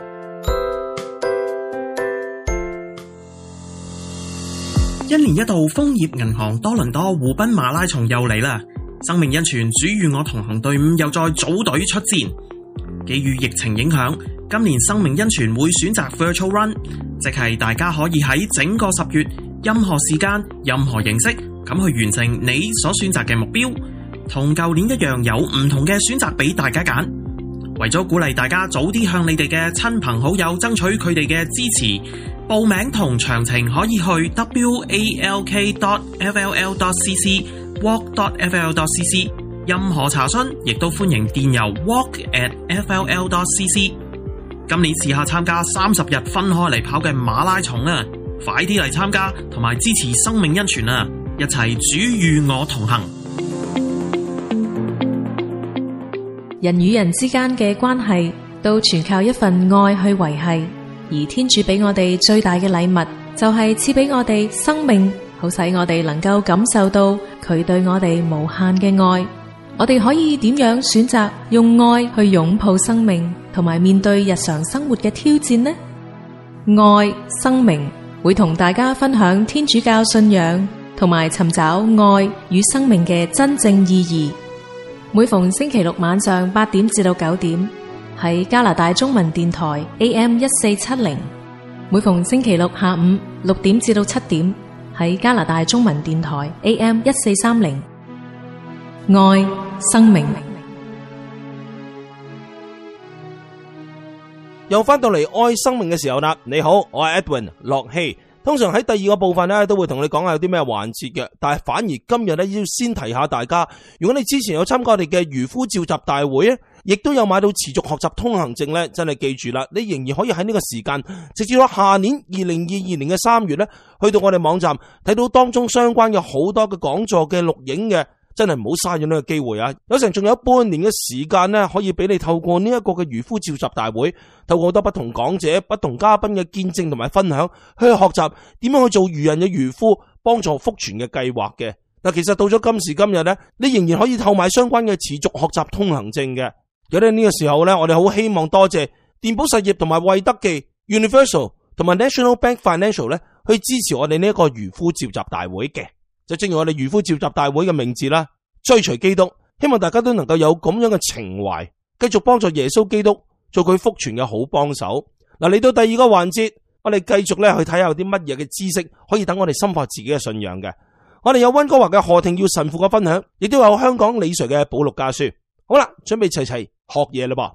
年一度豐業銀行多倫多湖濱馬拉松又嚟啦！生命恩泉主與我同行隊伍又再組隊出戰。基於疫情影響，今年生命恩泉會選擇 Virtual Run， 即係大家可以喺整個十月任何時間、任何形式咁去完成你所選擇嘅目標。同舊年一樣，有唔同嘅選擇俾大家揀。為咗鼓勵大家早啲向你哋嘅親朋好友爭取佢哋嘅支持，報名同詳情可以去 w a l k dot f l l dot c c walk dot f l dot c c。任何查詢亦都歡迎電郵 walk at f l l dot c c。今年試下參加三十日分開嚟跑嘅馬拉松啊！快啲嚟參加，同埋支持生命恩泉啊！一齊主與我同行。
人與人之間嘅關係都全靠一份愛去維繫，而天主俾我哋最大嘅禮物就係賜俾我哋生命，好使我哋能夠感受到佢對我哋無限嘅愛。我哋可以點樣選擇用愛去擁抱生命，同埋面對日常生活嘅挑戰呢？愛生命會同大家分享天主教信仰，同埋尋找愛與生命嘅真正意義。每逢星期六晚上八點至到九點，喺加拿大中文電台 A M 一四七零；每逢星期六下午六點至到七點，喺加拿大中文電台 A M 一四三零。愛生命，
又翻到嚟愛生命嘅時候啦。你好，我係 Edwin 駱曦。通常喺第二個部分咧，都會同你講下有啲咩環節嘅，但係反而今日咧要先提下大家。如果你之前有參加我哋嘅漁夫召集大會咧，亦都有買到持續學習通行證咧，真係記住啦，你仍然可以喺呢個時間，直至到下年二零二二年嘅三月咧，去到我哋網站睇到當中相關嘅好多嘅講座嘅錄影嘅。真係唔好嘥咗呢個機會啊！有成仲有半年嘅時間呢，可以俾你透過呢一個嘅漁夫召集大會，透過好多不同講者、不同嘉賓嘅見證同埋分享，去學習點樣去做漁人嘅漁夫，幫助福傳嘅計劃嘅。嗱，其實到咗今時今日呢，你仍然可以購買相關嘅持續學習通行證嘅。有啲呢個時候呢，我哋好希望多謝電寶實業同埋惠德記、Universal 同埋 National Bank Financial 呢，去支持我哋呢一個漁夫召集大會嘅。就正如我哋漁夫召集大會嘅名字啦，追隨基督， 希望大家都能夠有咁樣嘅情懷，繼續幫助耶穌基督做佢福傳嘅好幫手。嗱，嚟到第二個環節，我哋繼續咧去睇下有啲乜嘢嘅知識可以等我哋深化自己嘅信仰嘅。我哋有溫哥華嘅何庭耀神父嘅分享，亦都有香港李 Sir 嘅保祿家書。好啦，準備齊齊學嘢啦噃！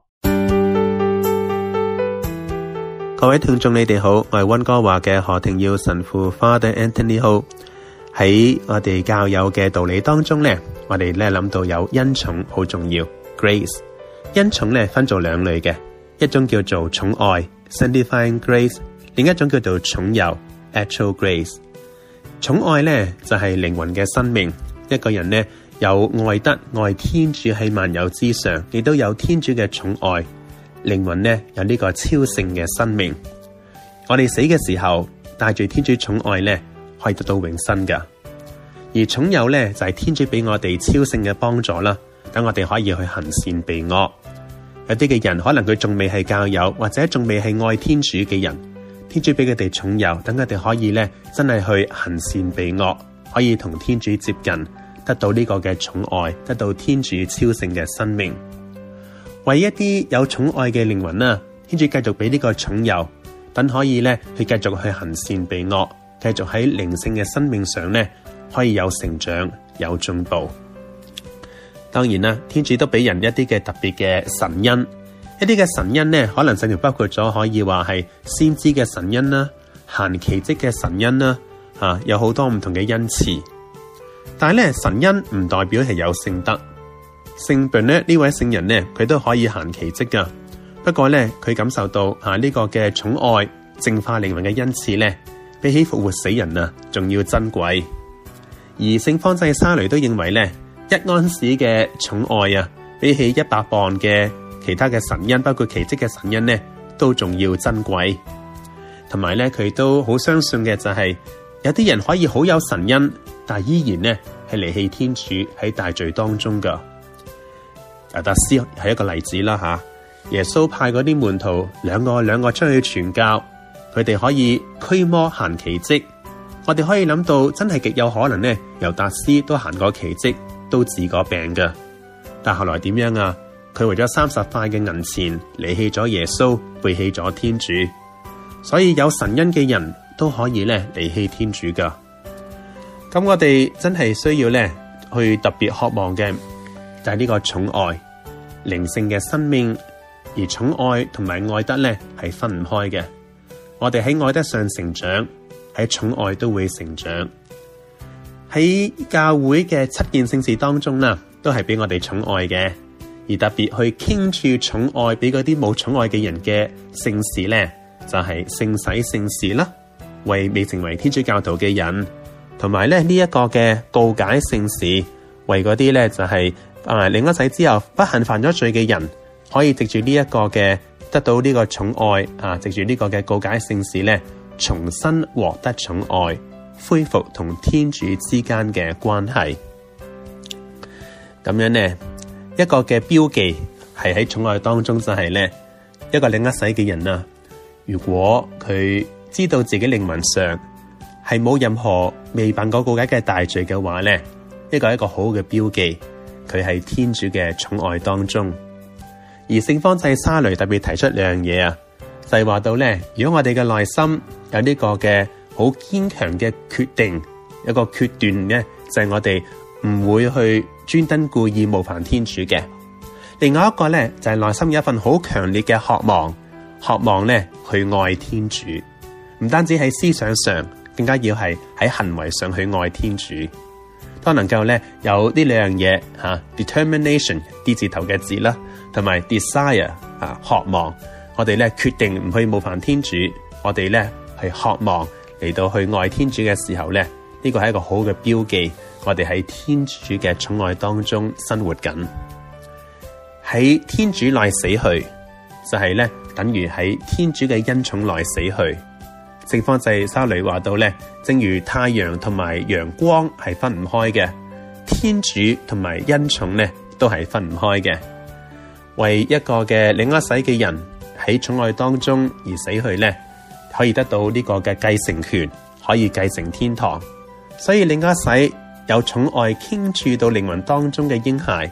各位聽眾你哋好，我係溫哥華嘅何庭耀神父 Father Anthony Ho。喺我哋教友嘅道理當中呢，我哋咧諗到有恩寵好重要 ，grace。恩寵咧分做兩類嘅，一種叫做寵愛 （sanctifying grace）， 另一種叫做寵佑 （actual grace）。寵愛咧就係靈魂嘅生命，一個人呢有愛德愛天主喺萬有之上，亦都有天主嘅寵愛，靈魂呢有呢個超性嘅生命。我哋死嘅時候帶住天主寵愛呢，可以得到永生噶。而寵佑呢就係天主俾我哋超性嘅幫助啦，等我哋可以去行善避惡。有啲嘅人可能佢仲未係教友，或者仲未係愛天主嘅人，天主俾佢哋寵佑，等佢哋可以呢真係去行善避惡，可以同天主接近，得到呢個嘅寵愛，得到天主超性嘅生命。為一啲有寵愛嘅靈魂啦，天主繼續俾呢個寵佑，等可以呢去繼續去行善避惡，繼續喺靈性嘅生命上呢可以有成長有進步。當然啦，天主都俾人一啲嘅特別嘅神恩，一啲嘅神恩呢可能甚至包括咗可以話係先知嘅神恩啦，行奇蹟嘅神恩啦，啊有好多唔同嘅恩賜。但係咧神恩唔代表係有聖德，聖本咧呢位聖人呢佢都可以行奇蹟噶，不過咧佢感受到啊呢個嘅寵愛淨化靈魂嘅恩賜咧，比起復活死人啊仲要珍貴。而聖方濟沙雷都認為咧，一安士嘅寵愛啊，比起一百磅嘅其他嘅神恩，包括奇蹟嘅神恩呢，都仲要珍貴。同埋咧，佢都好相信嘅就係、是、有啲人可以好有神恩，但係依然呢係離棄天主喺大罪當中噶。亞達斯係一個例子啦吓，耶穌派嗰啲門徒兩個兩個出去傳教，佢哋可以驅魔行奇蹟。我哋可以諗到，真係極有可能呢，猶達斯都行過奇蹟，都治過病噶。但後來點樣啊？佢為咗三十塊嘅銀錢，離棄咗耶穌，背棄咗天主。所以有神恩嘅人都可以呢離棄天主噶。咁我哋真係需要呢去特別渴望嘅，就係呢個寵愛靈性嘅生命。而寵愛同埋愛德呢係分唔開嘅。我哋喺愛德上成長，喺寵愛都會成長。喺教會嘅七件聖事當中啦，都係俾我哋寵愛嘅，而特別去傾注寵愛俾嗰啲冇寵愛嘅人嘅聖事咧，就係、是、聖洗聖事啦，為未成為天主教徒嘅人，同埋咧呢一、這個嘅告解聖事，為嗰啲咧就係、是、啊領咗洗之後不幸犯咗罪嘅人，可以藉住呢一個嘅得到呢個寵愛啊，藉住呢個嘅告解聖事咧，重新獲得寵愛，恢復同天主之間嘅關係。咁樣呢，一個嘅標記係喺寵愛當中就係呢一個領咗洗嘅人啊，如果佢知道自己靈魂上係冇任何未辦過告解嘅大罪嘅話呢，呢個係一個好嘅標記，佢係天主嘅寵愛當中。而聖方濟沙雷特別提出兩樣嘢啊，就係話到呢，如果我哋嘅內心有呢個嘅好堅強嘅決定，有個決斷呢，就係我哋唔會去專登故意冒犯天主嘅。另外一個呢，就係內心有一份好強烈嘅渴望，渴望呢去愛天主，唔單止喺思想上，更加要係喺行為上去愛天主。當能夠呢有呢兩樣嘢吓 determination D 字頭嘅字啦，同埋 desire 啊渴望，我哋呢決定唔去冒犯天主，我哋呢係渴望嚟到去愛天主嘅時候呢，呢個係一個好嘅標記，我哋喺天主嘅寵愛當中生活緊。喺天主內死去，就係呢等於喺天主嘅恩寵內死去。聖方濟沙雷話到呢，正如太陽同埋陽光係分唔開嘅，天主同埋恩寵呢都係分唔開嘅。為一個嘅領咗洗嘅人喺寵愛當中而死去呢，可以得到呢個嘅繼承權，可以繼承天堂。所以領咗洗有寵愛傾注到靈魂當中嘅嬰孩，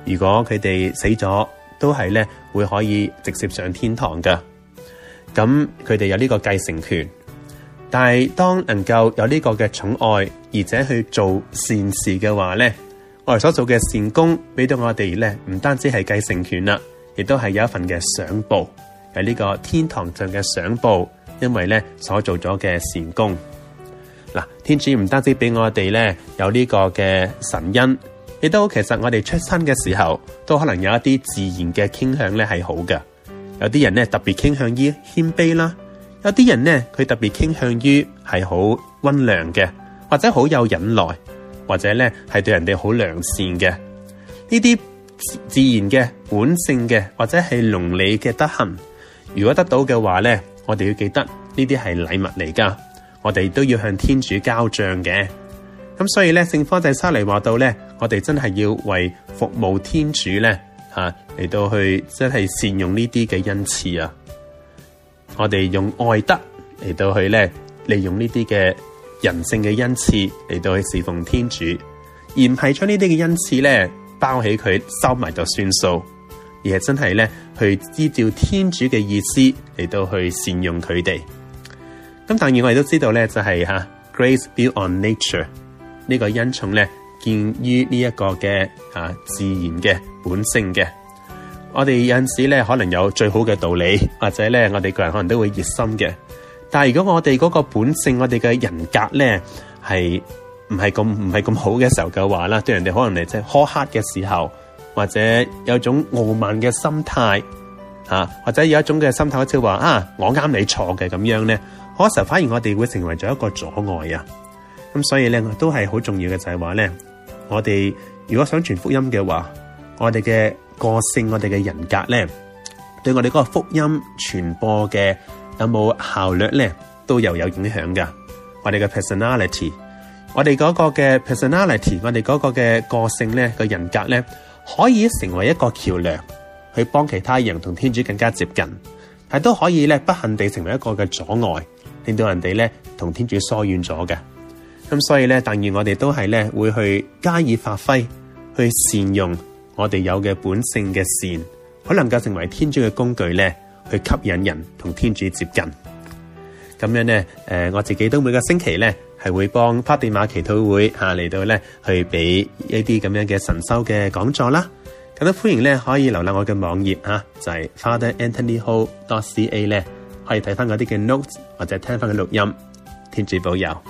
如果佢哋死咗，都係咧會可以直接上天堂㗎。咁佢哋有呢個繼承權。但係當能夠有呢個嘅寵愛，而且去做善事嘅話咧，我哋所做嘅善功俾到我哋咧，唔單止係繼承權啦，亦都係有一份嘅賞報，係呢個天堂上嘅賞報，因為咧所做咗嘅善功。嗱，天主唔單止俾我哋咧有呢個嘅神恩，亦都其實我哋出生嘅時候都可能有一啲自然嘅傾向咧係好嘅。有啲人咧特別傾向於謙卑啦。有啲人呢，佢特別傾向於係好溫良嘅，或者好有忍耐，或者呢係對人哋好良善嘅。呢啲自然嘅、本性嘅，或者係倫理嘅德行，如果得到嘅話呢，我哋要記得呢啲係禮物嚟噶，我哋都要向天主交賬嘅。咁所以呢，聖方濟沙嚟話到呢，我哋真係要為服務天主呢，吓嚟到去真係善用呢啲嘅恩賜啊！我哋用愛德嚟到去咧，利用呢啲嘅人性嘅恩賜嚟到去侍奉天主，而唔係將呢啲嘅恩賜咧包起佢收埋就算數，而係真係咧去依照天主嘅意思嚟到去善用佢哋。咁當然我哋都知道咧，就係吓 Grace built on nature 呢個恩寵咧，建於呢一個嘅啊自然嘅本性嘅。我哋有陣時咧，可能有最好嘅道理，或者咧，我哋個人可能都會熱心嘅。但係如果我哋嗰個本性，我哋嘅人格咧，係唔係咁唔係咁好嘅時候嘅話啦，對人哋可能嚟即係苛刻嘅時候，或者有種傲慢嘅心態啊，或者有一種嘅心態好似話啊，我啱你錯嘅咁樣咧，嗰時候反而我哋會成為咗一個阻礙啊。咁所以咧，都係好重要嘅就係話咧，我哋如果想傳福音嘅話，我哋嘅個性，我哋嘅人格咧，對我哋嗰個福音傳播嘅有冇效率咧，都又有影響噶。我哋嘅 personality， 我哋嗰個嘅 personality， 我哋嗰個嘅個性咧，個人格咧，可以成為一個橋樑，去幫其他人同天主更加接近，但都可以咧不幸地成為一個嘅阻礙，令到人哋咧同天主疏遠咗嘅。咁所以咧，但願我哋都係咧會去加以發揮，去善用我哋有嘅本性嘅善，可能夠成為天主嘅工具咧，去吸引人同天主接近。咁樣咧，誒、呃，我自己都每個星期咧係會幫巴蒂瑪祈禱會吓嚟、啊、到咧去俾一啲咁樣嘅神修嘅講座啦。咁都歡迎咧可以瀏覽我嘅網頁吓、啊，就係、是、father anthony ho dot c a 咧，可以睇翻嗰啲嘅 notes 或者聽翻嘅錄音。天主保佑。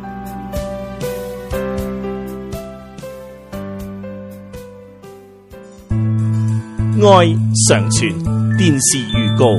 愛常傳電視預告。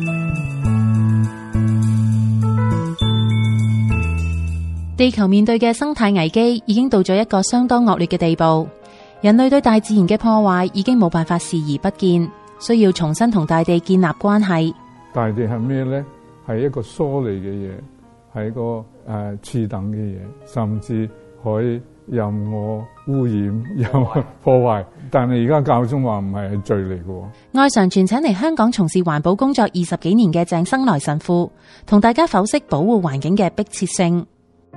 地球面對嘅生態危機已經到咗一個相當惡劣嘅地步，人類對大自然嘅破壞已經冇辦法視而不見，需要重新同大地建立關係。
大地係咩呢？係一個疏離嘅嘢，係一個誒、呃、次等嘅嘢，甚至可以任我污染又破壞，但係而家教宗話唔係係罪嚟嘅。
愛常傳請嚟香港從事環保工作二十幾年嘅鄭生來神父，同大家剖析保護環境嘅迫切性。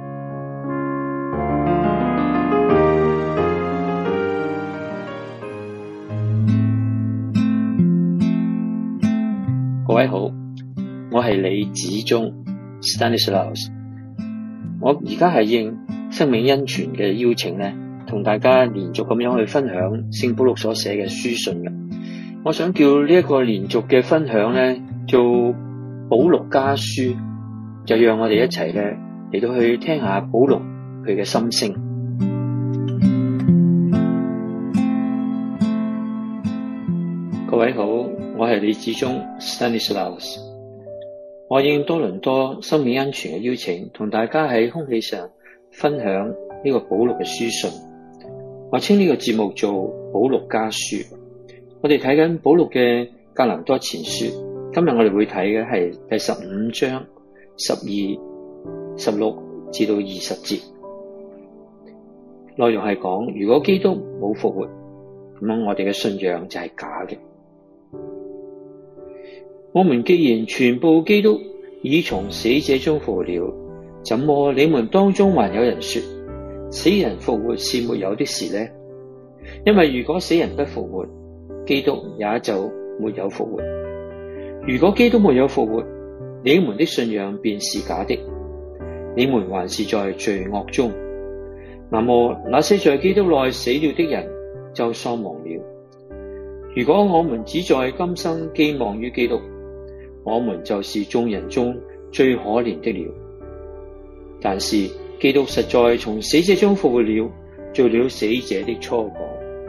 各位好，我係李子忠 Stanislaus， 我而家係應生命恩泉嘅邀請咧，同大家連續咁樣去分享聖保祿所寫嘅書信嘅。我想叫呢一個連續嘅分享咧，做保祿家書，就讓我哋一齊咧嚟到去聽下保祿佢嘅心聲。各位好，我係李子忠 Stanislaus， 我應多倫多生命恩泉嘅邀請，同大家喺空氣上分享呢個保祿嘅書信。我稱呢個節目做保祿家書。我哋睇緊保祿嘅格林多前書，今日我哋會睇嘅係第十五章十二、十六至到二十節。內容係講，如果基督冇復活，咁樣我哋嘅信仰就係假嘅。我們既然傳報基督已從死者中復活了，怎麼你們當中還有人說死人復活是沒有的事呢？ 因為如果死人不復活，基督也就沒有復活。如果基督沒有復活，你們的信仰便是假的，你們還是在罪惡中。那麼那些在基督內死了的人就喪亡了。如果我們只在今生寄望於基督，我們就是眾人中最可憐的了。但是基督實在從死者中復活了，做了死者的初果。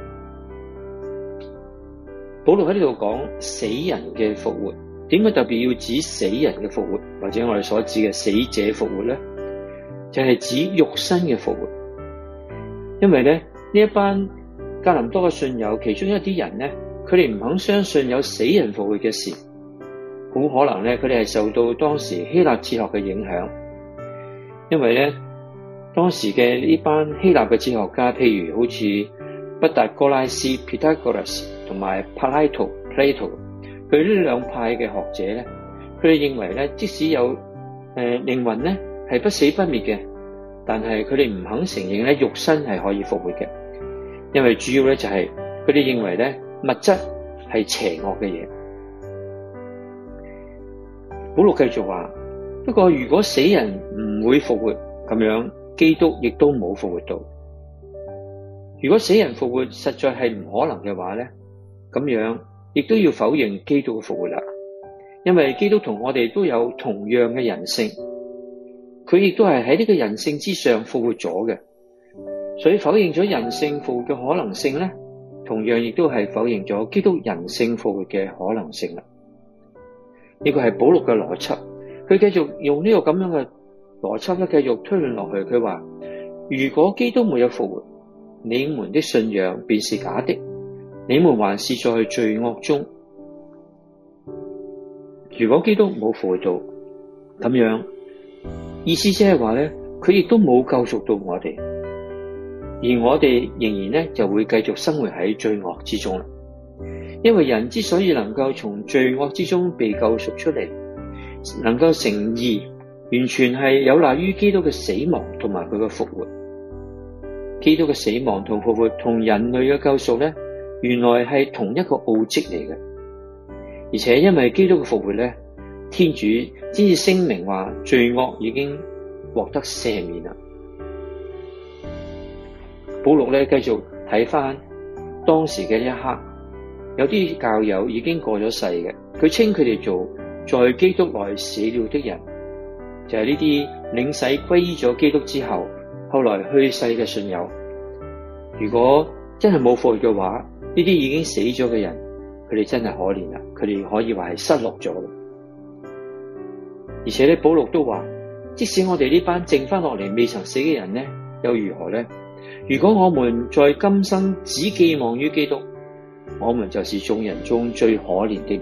保羅喺呢度講死人嘅復活，點解特別要指死人嘅復活，或者我哋所指嘅死者復活呢？就係指肉身嘅復活。因為咧呢一班格林多嘅信友，其中一啲人呢，佢哋唔肯相信有死人復活嘅事，好可能咧佢哋係受到當時希臘哲學嘅影響。因為咧當時嘅呢班希臘嘅哲學家，譬如好似畢達哥拉斯 Pythagoras 同埋柏拉圖 Plato， 佢呢兩派嘅學者咧，佢哋認為咧，即使有誒靈魂咧係不死不滅嘅，但係佢哋唔肯承認咧肉身係可以復活嘅，因為主要咧就係佢哋認為咧物質係邪惡嘅嘢。保羅繼續話，不過如果死人唔會復活，咁樣基督亦都冇復活到。如果死人復活實在係唔可能嘅話咧，咁樣亦都要否認基督嘅復活啦。因為基督同我哋都有同樣嘅人性，佢亦都係喺呢個人性之上復活咗嘅，所以否認咗人性復活嘅可能性咧，同樣亦都係否認咗基督人性復活嘅可能性啦。呢個係保祿嘅邏輯，佢繼續用呢個咁樣嘅邏輯咧，繼續推論落去。佢話：如果基督沒有復活，你們的信仰便是假的，你們還是在罪惡中。如果基督冇復活到，咁樣意思即係話咧，佢亦都冇救贖到我哋，而我哋仍然咧就會繼續生活喺罪惡之中啦。因為人之所以能夠從罪惡之中被救贖出嚟，能夠成義，完全係有賴於基督嘅死亡同埋佢嘅復活。基督嘅死亡同復活同人類嘅救贖咧，原來係同一個奧蹟嚟嘅。而且因為基督嘅復活咧，天主先至聲明話罪惡已經獲得赦免啦。保祿咧繼續睇翻當時嘅一刻，有啲教友已經過咗世嘅，佢稱佢哋做在基督內死了的人，就係呢啲領洗歸依咗基督之後，後來去世嘅信友。如果真係冇復活嘅話，呢啲已經死咗嘅人，佢哋真係可憐啦，佢哋可以話係失落咗。而且咧，保祿都話，即使我哋呢班剩翻落嚟未曾死嘅人呢，又如何呢？如果我們在今生只寄望於基督，我們就是眾人中最可憐的了。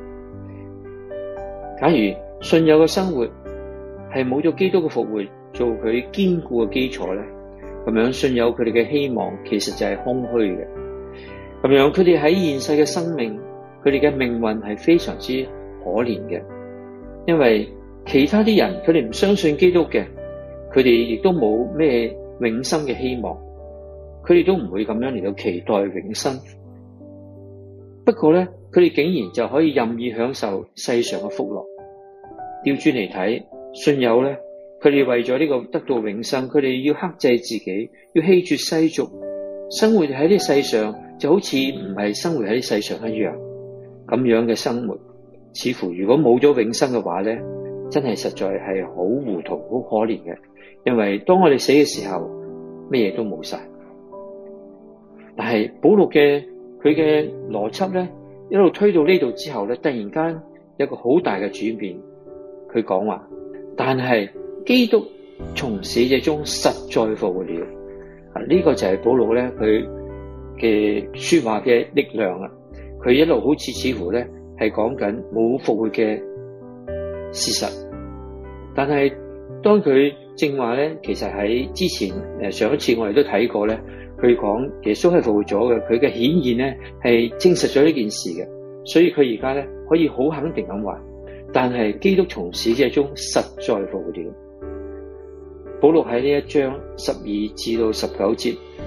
假如信友嘅生活係冇咗基督嘅復活做佢堅固嘅基礎咧，咁樣信友佢哋嘅希望其實就係空虛嘅。咁樣佢哋喺現世嘅生命，佢哋嘅命運係非常之可憐嘅，因為其他啲人佢哋唔相信基督嘅，佢哋亦都冇咩永生嘅希望，佢哋都唔會咁樣嚟到期待永生。不過咧，佢哋竟然就可以任意享受世上嘅福樂。調轉嚟睇，信友咧，佢哋為咗呢個得到永生，佢哋要克制自己，要棄絕世俗，生活喺呢世上就好似唔係生活喺呢世上一樣。咁樣嘅生活，似乎如果冇咗永生嘅話咧，真係實在係好糊塗、好可憐嘅。因為當我哋死嘅時候，咩嘢都冇晒。但係保祿嘅佢嘅邏輯咧，一路推到呢度之後咧，突然間有一個好大嘅轉變。佢講話，但係基督從死者中實在復活了。啊，呢個就係保祿咧佢嘅說話嘅力量啊！佢一路好似似乎咧係講緊冇復活嘅事實，但係當佢正話咧，其實喺之前誒上一次我哋都睇過咧，佢講耶穌係復活咗嘅，佢嘅顯現咧係證實咗呢件事嘅，所以佢而家咧可以好肯定咁話，但係基督從死者中實在復活了。保祿喺呢一章十二至到十九節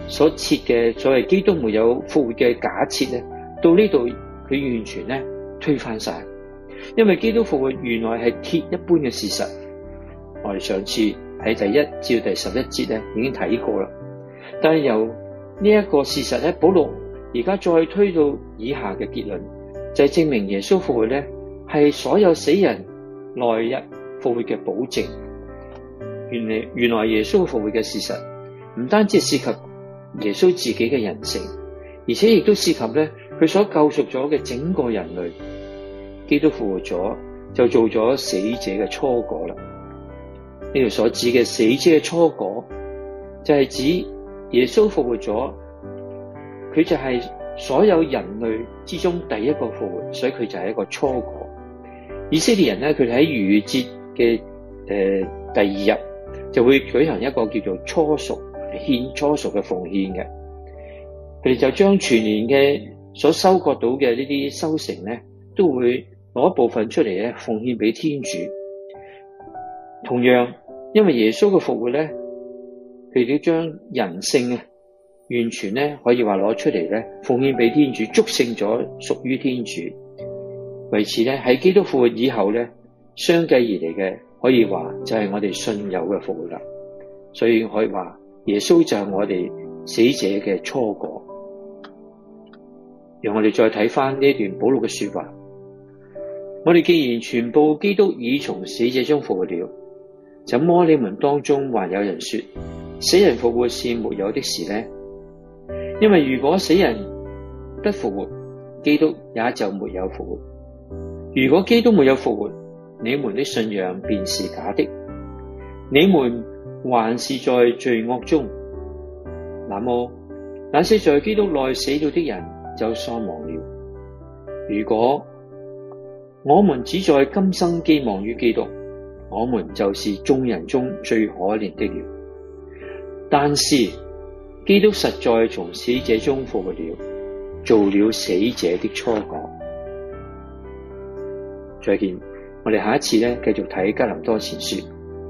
所設嘅所謂基督沒有復活嘅假設咧，到呢度佢完全咧推翻晒，因為基督復活原來係鐵一般嘅事實。我哋上次喺第一至第十一節咧已經睇過啦，但係由呢一個事實咧，保羅而家再推到以下嘅結論，就係證明耶穌復活咧係所有死人來日復活嘅保證。原嚟原來耶穌復活嘅事實唔單止涉及耶穌自己嘅人性，而且亦都涉及咧佢所救贖咗嘅整個人類。基督復活咗就做咗死者嘅初果啦。呢度所指嘅死者嘅初果就係指耶穌復活咗，佢就係所有人類之中第一個復活，所以佢就係一個初果。以色列人咧，佢哋喺逾越節嘅誒第二日就會舉行一個叫做初熟獻初熟嘅奉獻嘅，佢哋就將全年嘅所收割到嘅呢啲收成咧，都會攞一部分出嚟咧奉獻俾天主。同樣，因為耶穌嘅復活咧，佢哋都將人性啊完全咧可以話攞出嚟咧奉獻俾天主，祝聖咗屬於天主。為此咧喺基督復活以後咧，相繼而嚟嘅可以話就係我哋信友嘅復活啦。所以可以話耶穌就係我哋死者嘅初果。讓我哋再睇翻呢段保祿嘅說話。我哋既然全部基督已從死者中復活了，怎麼你們當中還有人說死人復活是沒有的事呢？因為如果死人不復活，基督也就沒有復活。如果基督沒有復活，你們的信仰便是假的，你們還是在罪惡中。那麼那些在基督內死了的人就喪亡了。如果我們只在今生寄望於基督，我們就是眾人中最可憐的了。但是基督實在從死者中復活了，做了死者的初果。再見，我哋下一次咧繼續睇《哥林多前書》。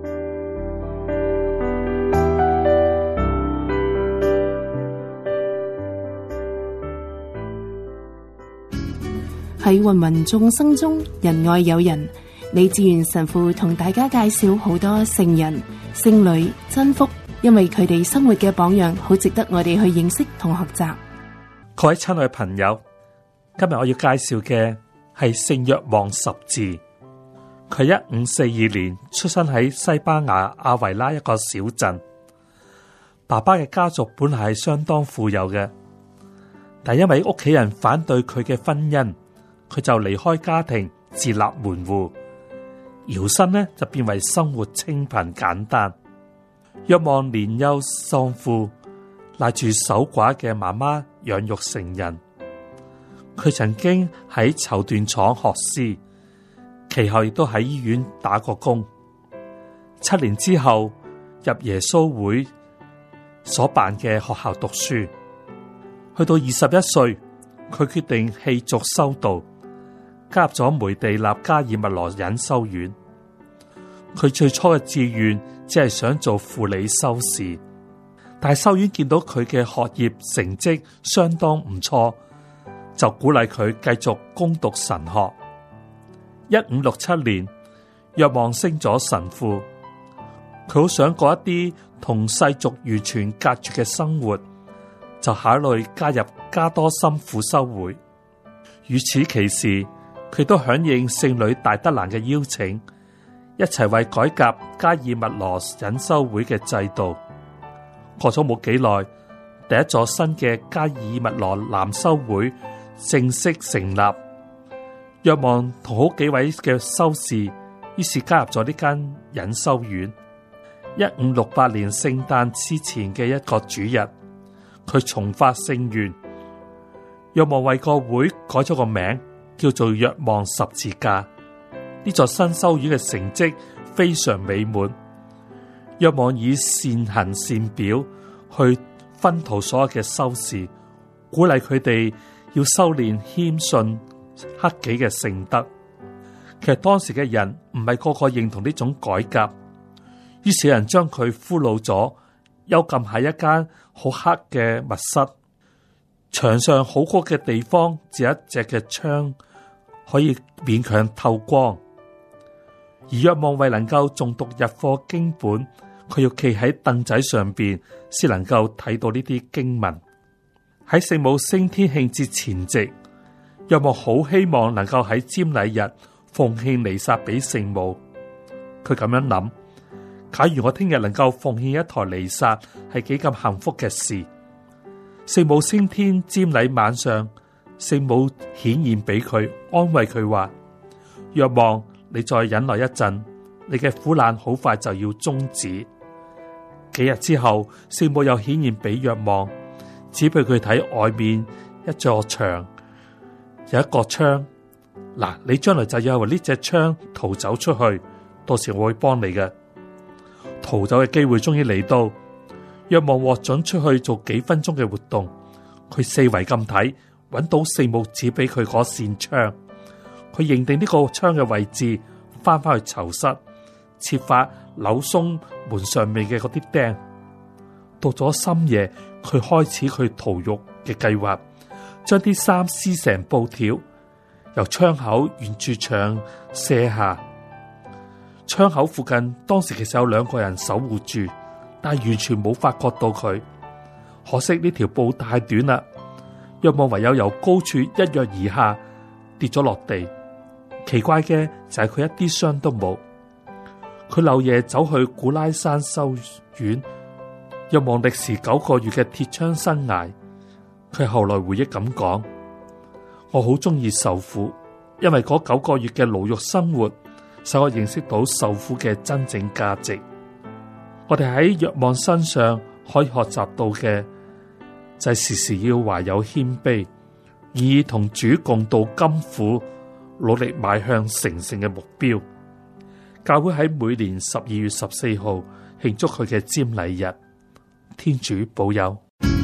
喺芸芸眾生中，人愛有人。李志源神父同大家介紹好多聖人、聖女、真福，因為佢哋生活嘅榜樣好值得我哋去認識同學習。
各位親愛朋友，今日我要介紹嘅係聖若望十字。佢一五四二年出生喺西班牙阿維拉一個小鎮，爸爸嘅家族本來係相當富有嘅，但因為屋企人反對佢嘅婚姻，佢就離開家庭自立門戶。搖身呢就變為生活清貧簡單。若望年幼喪父，賴住守寡嘅媽媽養育成人。佢曾經喺綢緞廠學師，其後亦都喺醫院打過工。七年之後入耶穌會所辦嘅學校讀書，去到二十一歲，佢決定棄俗修道，加入咗梅地納加爾默羅隱修院。佢最初嘅志願只係想做輔理修士，但係修院見到佢嘅學業成績相當唔錯，就鼓勵佢繼續攻讀神學。一五六七年，若望升咗神父，佢好想過一啲同世俗完全隔絕嘅生活，就考慮加入加多森輔修會。與此其時，佢都響應聖女大德蘭嘅邀請，一齊為改革加爾默羅隱修會嘅制度。過咗冇幾耐，第一座新嘅加爾默羅男修會正式成立。若望同好幾位嘅修士，於是加入咗呢間隱修院。一五六八年聖誕之前嘅一個主日，佢重發聖願，若望為個會改咗個名，叫做若望十字架。呢座新修院嘅成績非常美滿，若望以善行善表去熏陶所有嘅修士，鼓勵佢哋要修煉謙遜克己嘅聖德。其實當時嘅人唔係個個認同呢種改革，於是有人將佢俘虜咗， 幽禁喺一間好黑嘅密室，牆上好高嘅地方只有一隻嘅窗可以勉強透光。而若望為能夠誦讀日課經本，佢要企喺凳仔上邊，先能夠睇到呢啲經文。喺聖母升天慶節前夕，若望好希望能夠喺瞻禮日奉獻彌撒俾聖母。佢咁樣諗：假如我聽日能夠奉獻一台彌撒，係幾咁幸福嘅事。聖母升天瞻禮晚上，聖母顯現俾佢，安慰佢話：若望，你再忍耐一陣，你嘅苦難好快就要終止。幾日之後，聖母又顯現俾若望，指俾佢睇外面一座牆，有一個窗。嗱，你將來就要由呢隻窗逃走出去，到時我會幫你嘅。逃走嘅機會終於嚟到，若望獲准出去做幾分鐘嘅活動。佢四圍咁睇，揾到聖母指俾佢嗰扇窗，佢認定呢個窗嘅位置，翻返去囚室，設法扭鬆門上面嘅嗰啲釘。到咗深夜，佢開始佢逃獄嘅計劃，將啲衫撕成布條，由窗口沿住牆卸下。窗口附近當時其實有兩個人守護住，但係完全冇發覺到佢。可惜呢條布太短啦，若望唯有由高處一躍而下，跌咗落地。奇怪嘅就係佢一啲傷都冇。佢漏夜走去古拉山修院，若望歷時九個月嘅鐵窗生涯。佢後來回憶咁講：我好中意受苦，因為嗰九個月嘅牢獄生活，使我認識到受苦嘅真正價值。我哋喺若望身上可以學習到嘅，就係時時要懷有謙卑，以同主共度甘苦，努力邁向成聖嘅目標。教會喺每年十二月十四號慶祝佢嘅瞻禮日。天主保佑。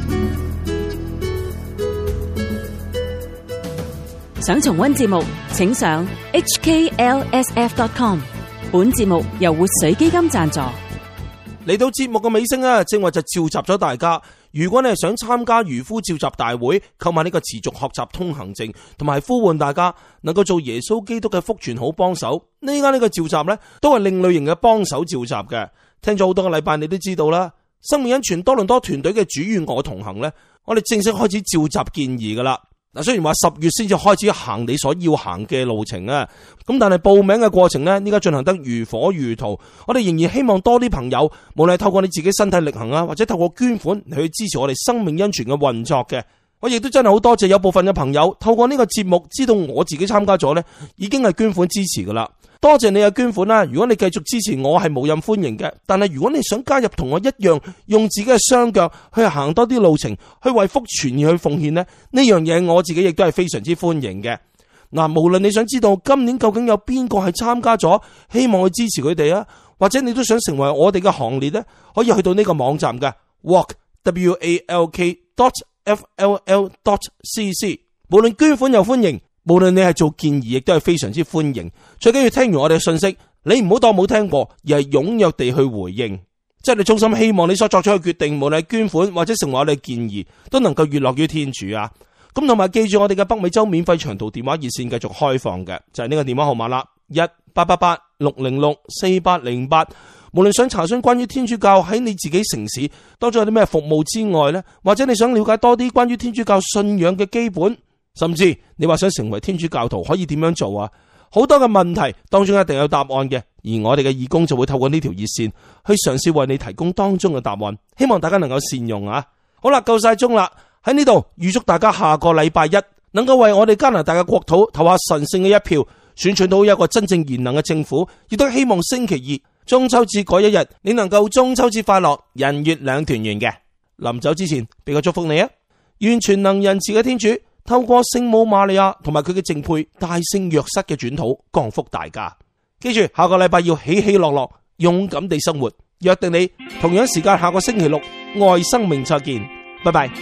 想重溫節目，請上 h k l s f dot com。本節目由活水基金贊助。
嚟到節目嘅尾聲啊，正話就召集咗大家。如果你係想參加漁夫召集大會，購買呢個持續學習通行證，同埋呼喚大家能夠做耶穌基督嘅福傳好幫手，呢間呢個召集呢都係另類型嘅幫手召集嘅。聽咗好多個禮拜，你都知道啦。生命恩泉多倫多團隊嘅主與我同行呢，我哋正式開始召集建議噶啦。嗱，雖然話十月先至開始行你所要行嘅路程啊，咁但係報名嘅過程呢，依家進行得如火如荼。我哋仍然希望多啲朋友，無論係透過你自己身體力行啊，或者透過捐款嚟去支持我哋生命恩泉嘅運作嘅。我亦都真係好多謝有部分嘅朋友透過呢個節目知道我自己參加咗呢，已經係捐款支持噶啦。多謝你嘅捐款啦！如果你繼續支持我，係無任歡迎嘅。但係如果你想加入同我一樣，用自己嘅雙腳去行多啲路程，去為福傳而去奉獻呢，呢樣嘢我自己亦都係非常之歡迎嘅。嗱，無論你想知道今年究竟有邊個係參加咗，希望去支持佢哋啊，或者你都想成為我哋嘅行列呢，可以去到呢個網站嘅 walk w a l k dot f l l dot c c。無論捐款又歡迎。無論你係做建議，亦都係非常之歡迎。最緊要聽完我哋嘅信息，你唔好當冇聽過，而係踴躍地去回應。即係你衷心希望你所作出嘅決定，無論係捐款或者成為我哋嘅建議，都能夠悅樂於天主啊！咁同埋記住我哋嘅北美洲免費長途電話熱線繼續開放嘅，就係呢個電話號碼啦，一八八八六零六四八零八。無論想查詢關於天主教喺你自己城市當中有啲咩服務之外呢，或者你想了解多啲關於天主教信仰嘅基本，甚至你話想成為天主教徒可以點樣做啊？好多嘅問題當中一定有答案嘅，而我哋嘅義工就會透過呢條熱線去嘗試為你提供當中嘅答案，希望大家能夠善用啊！好啦，夠晒鐘啦，喺呢度預祝大家下個禮拜一能夠為我哋加拿大嘅國土投下神聖嘅一票，選取到一個真正賢能嘅政府，亦都希望星期二中秋節嗰一日你能夠中秋節快樂，人月兩團圓嘅。臨走之前俾個祝福你啊！願全能仁慈嘅天主透過聖母瑪利亞同埋佢嘅淨配大聖若瑟嘅轉禱降福大家。記住下個禮拜要喜喜樂樂勇敢地生活，約定你同樣時間下個星期六愛生命再見，拜拜。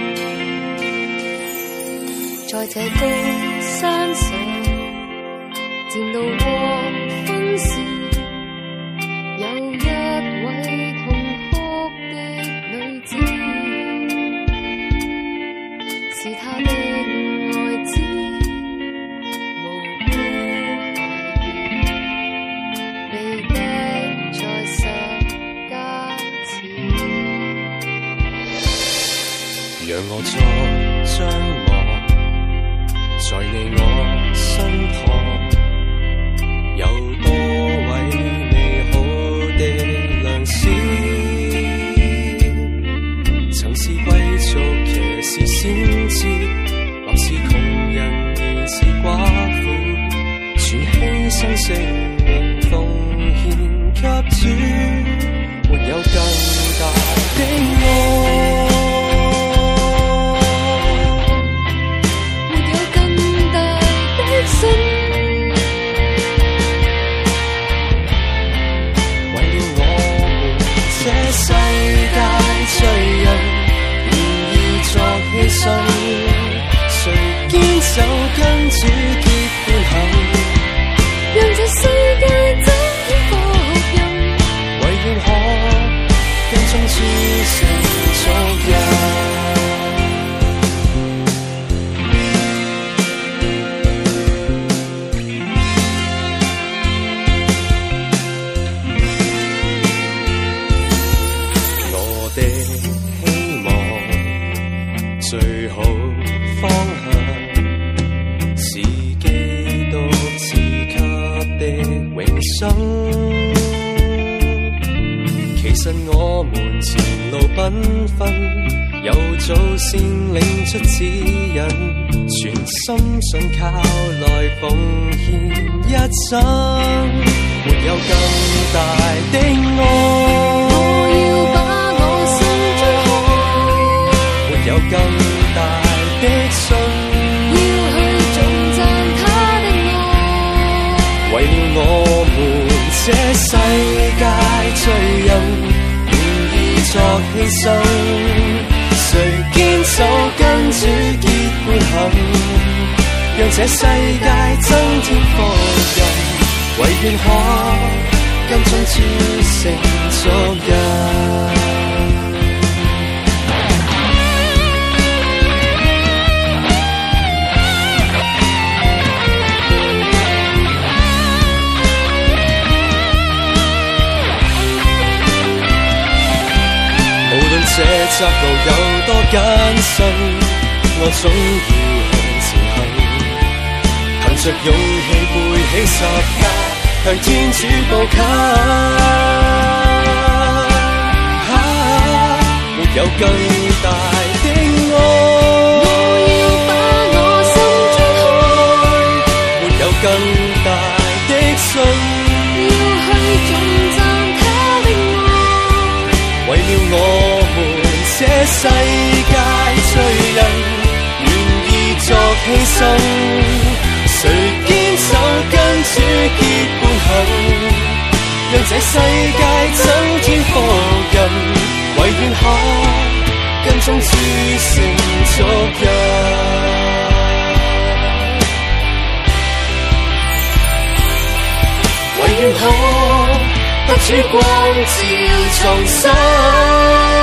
在這高山上到黃昏時，有一位痛哭的女子，是她的愛子，無辜被釘在十架前。
讓我再張望，在你我身旁，有多位美好的良師，曾是貴族騎士先知，或是窮人原是寡婦，全犧牲性命奉獻給主，沒有更大的愛。世界罪人願意作犧牲，誰堅守跟主結伴行，讓這世界增添福音，唯願可跟從主成作人。最好方向是基督賜給的永生。其實我們前路繽紛，有祖先領出指引，全心信靠來奉獻一生，沒有更大的愛。有更大的信，要去頌讚他的愛，為了我們這世界罪人願意作犧牲，誰堅守跟主結伴行，讓這世界增添福音，唯願可跟從主成作人。這窄路有多艱辛，我總要向前行，憑着勇氣背起十架，向天主報給。啊，沒有更大的愛，我要把我心張開，沒有更大的信，要去頌讚他的愛，為了我這世界罪人願意作犧牲，誰堅守跟主結伴行，讓這世界增添福音，唯願可跟從主成作人，唯願可得主光照重生。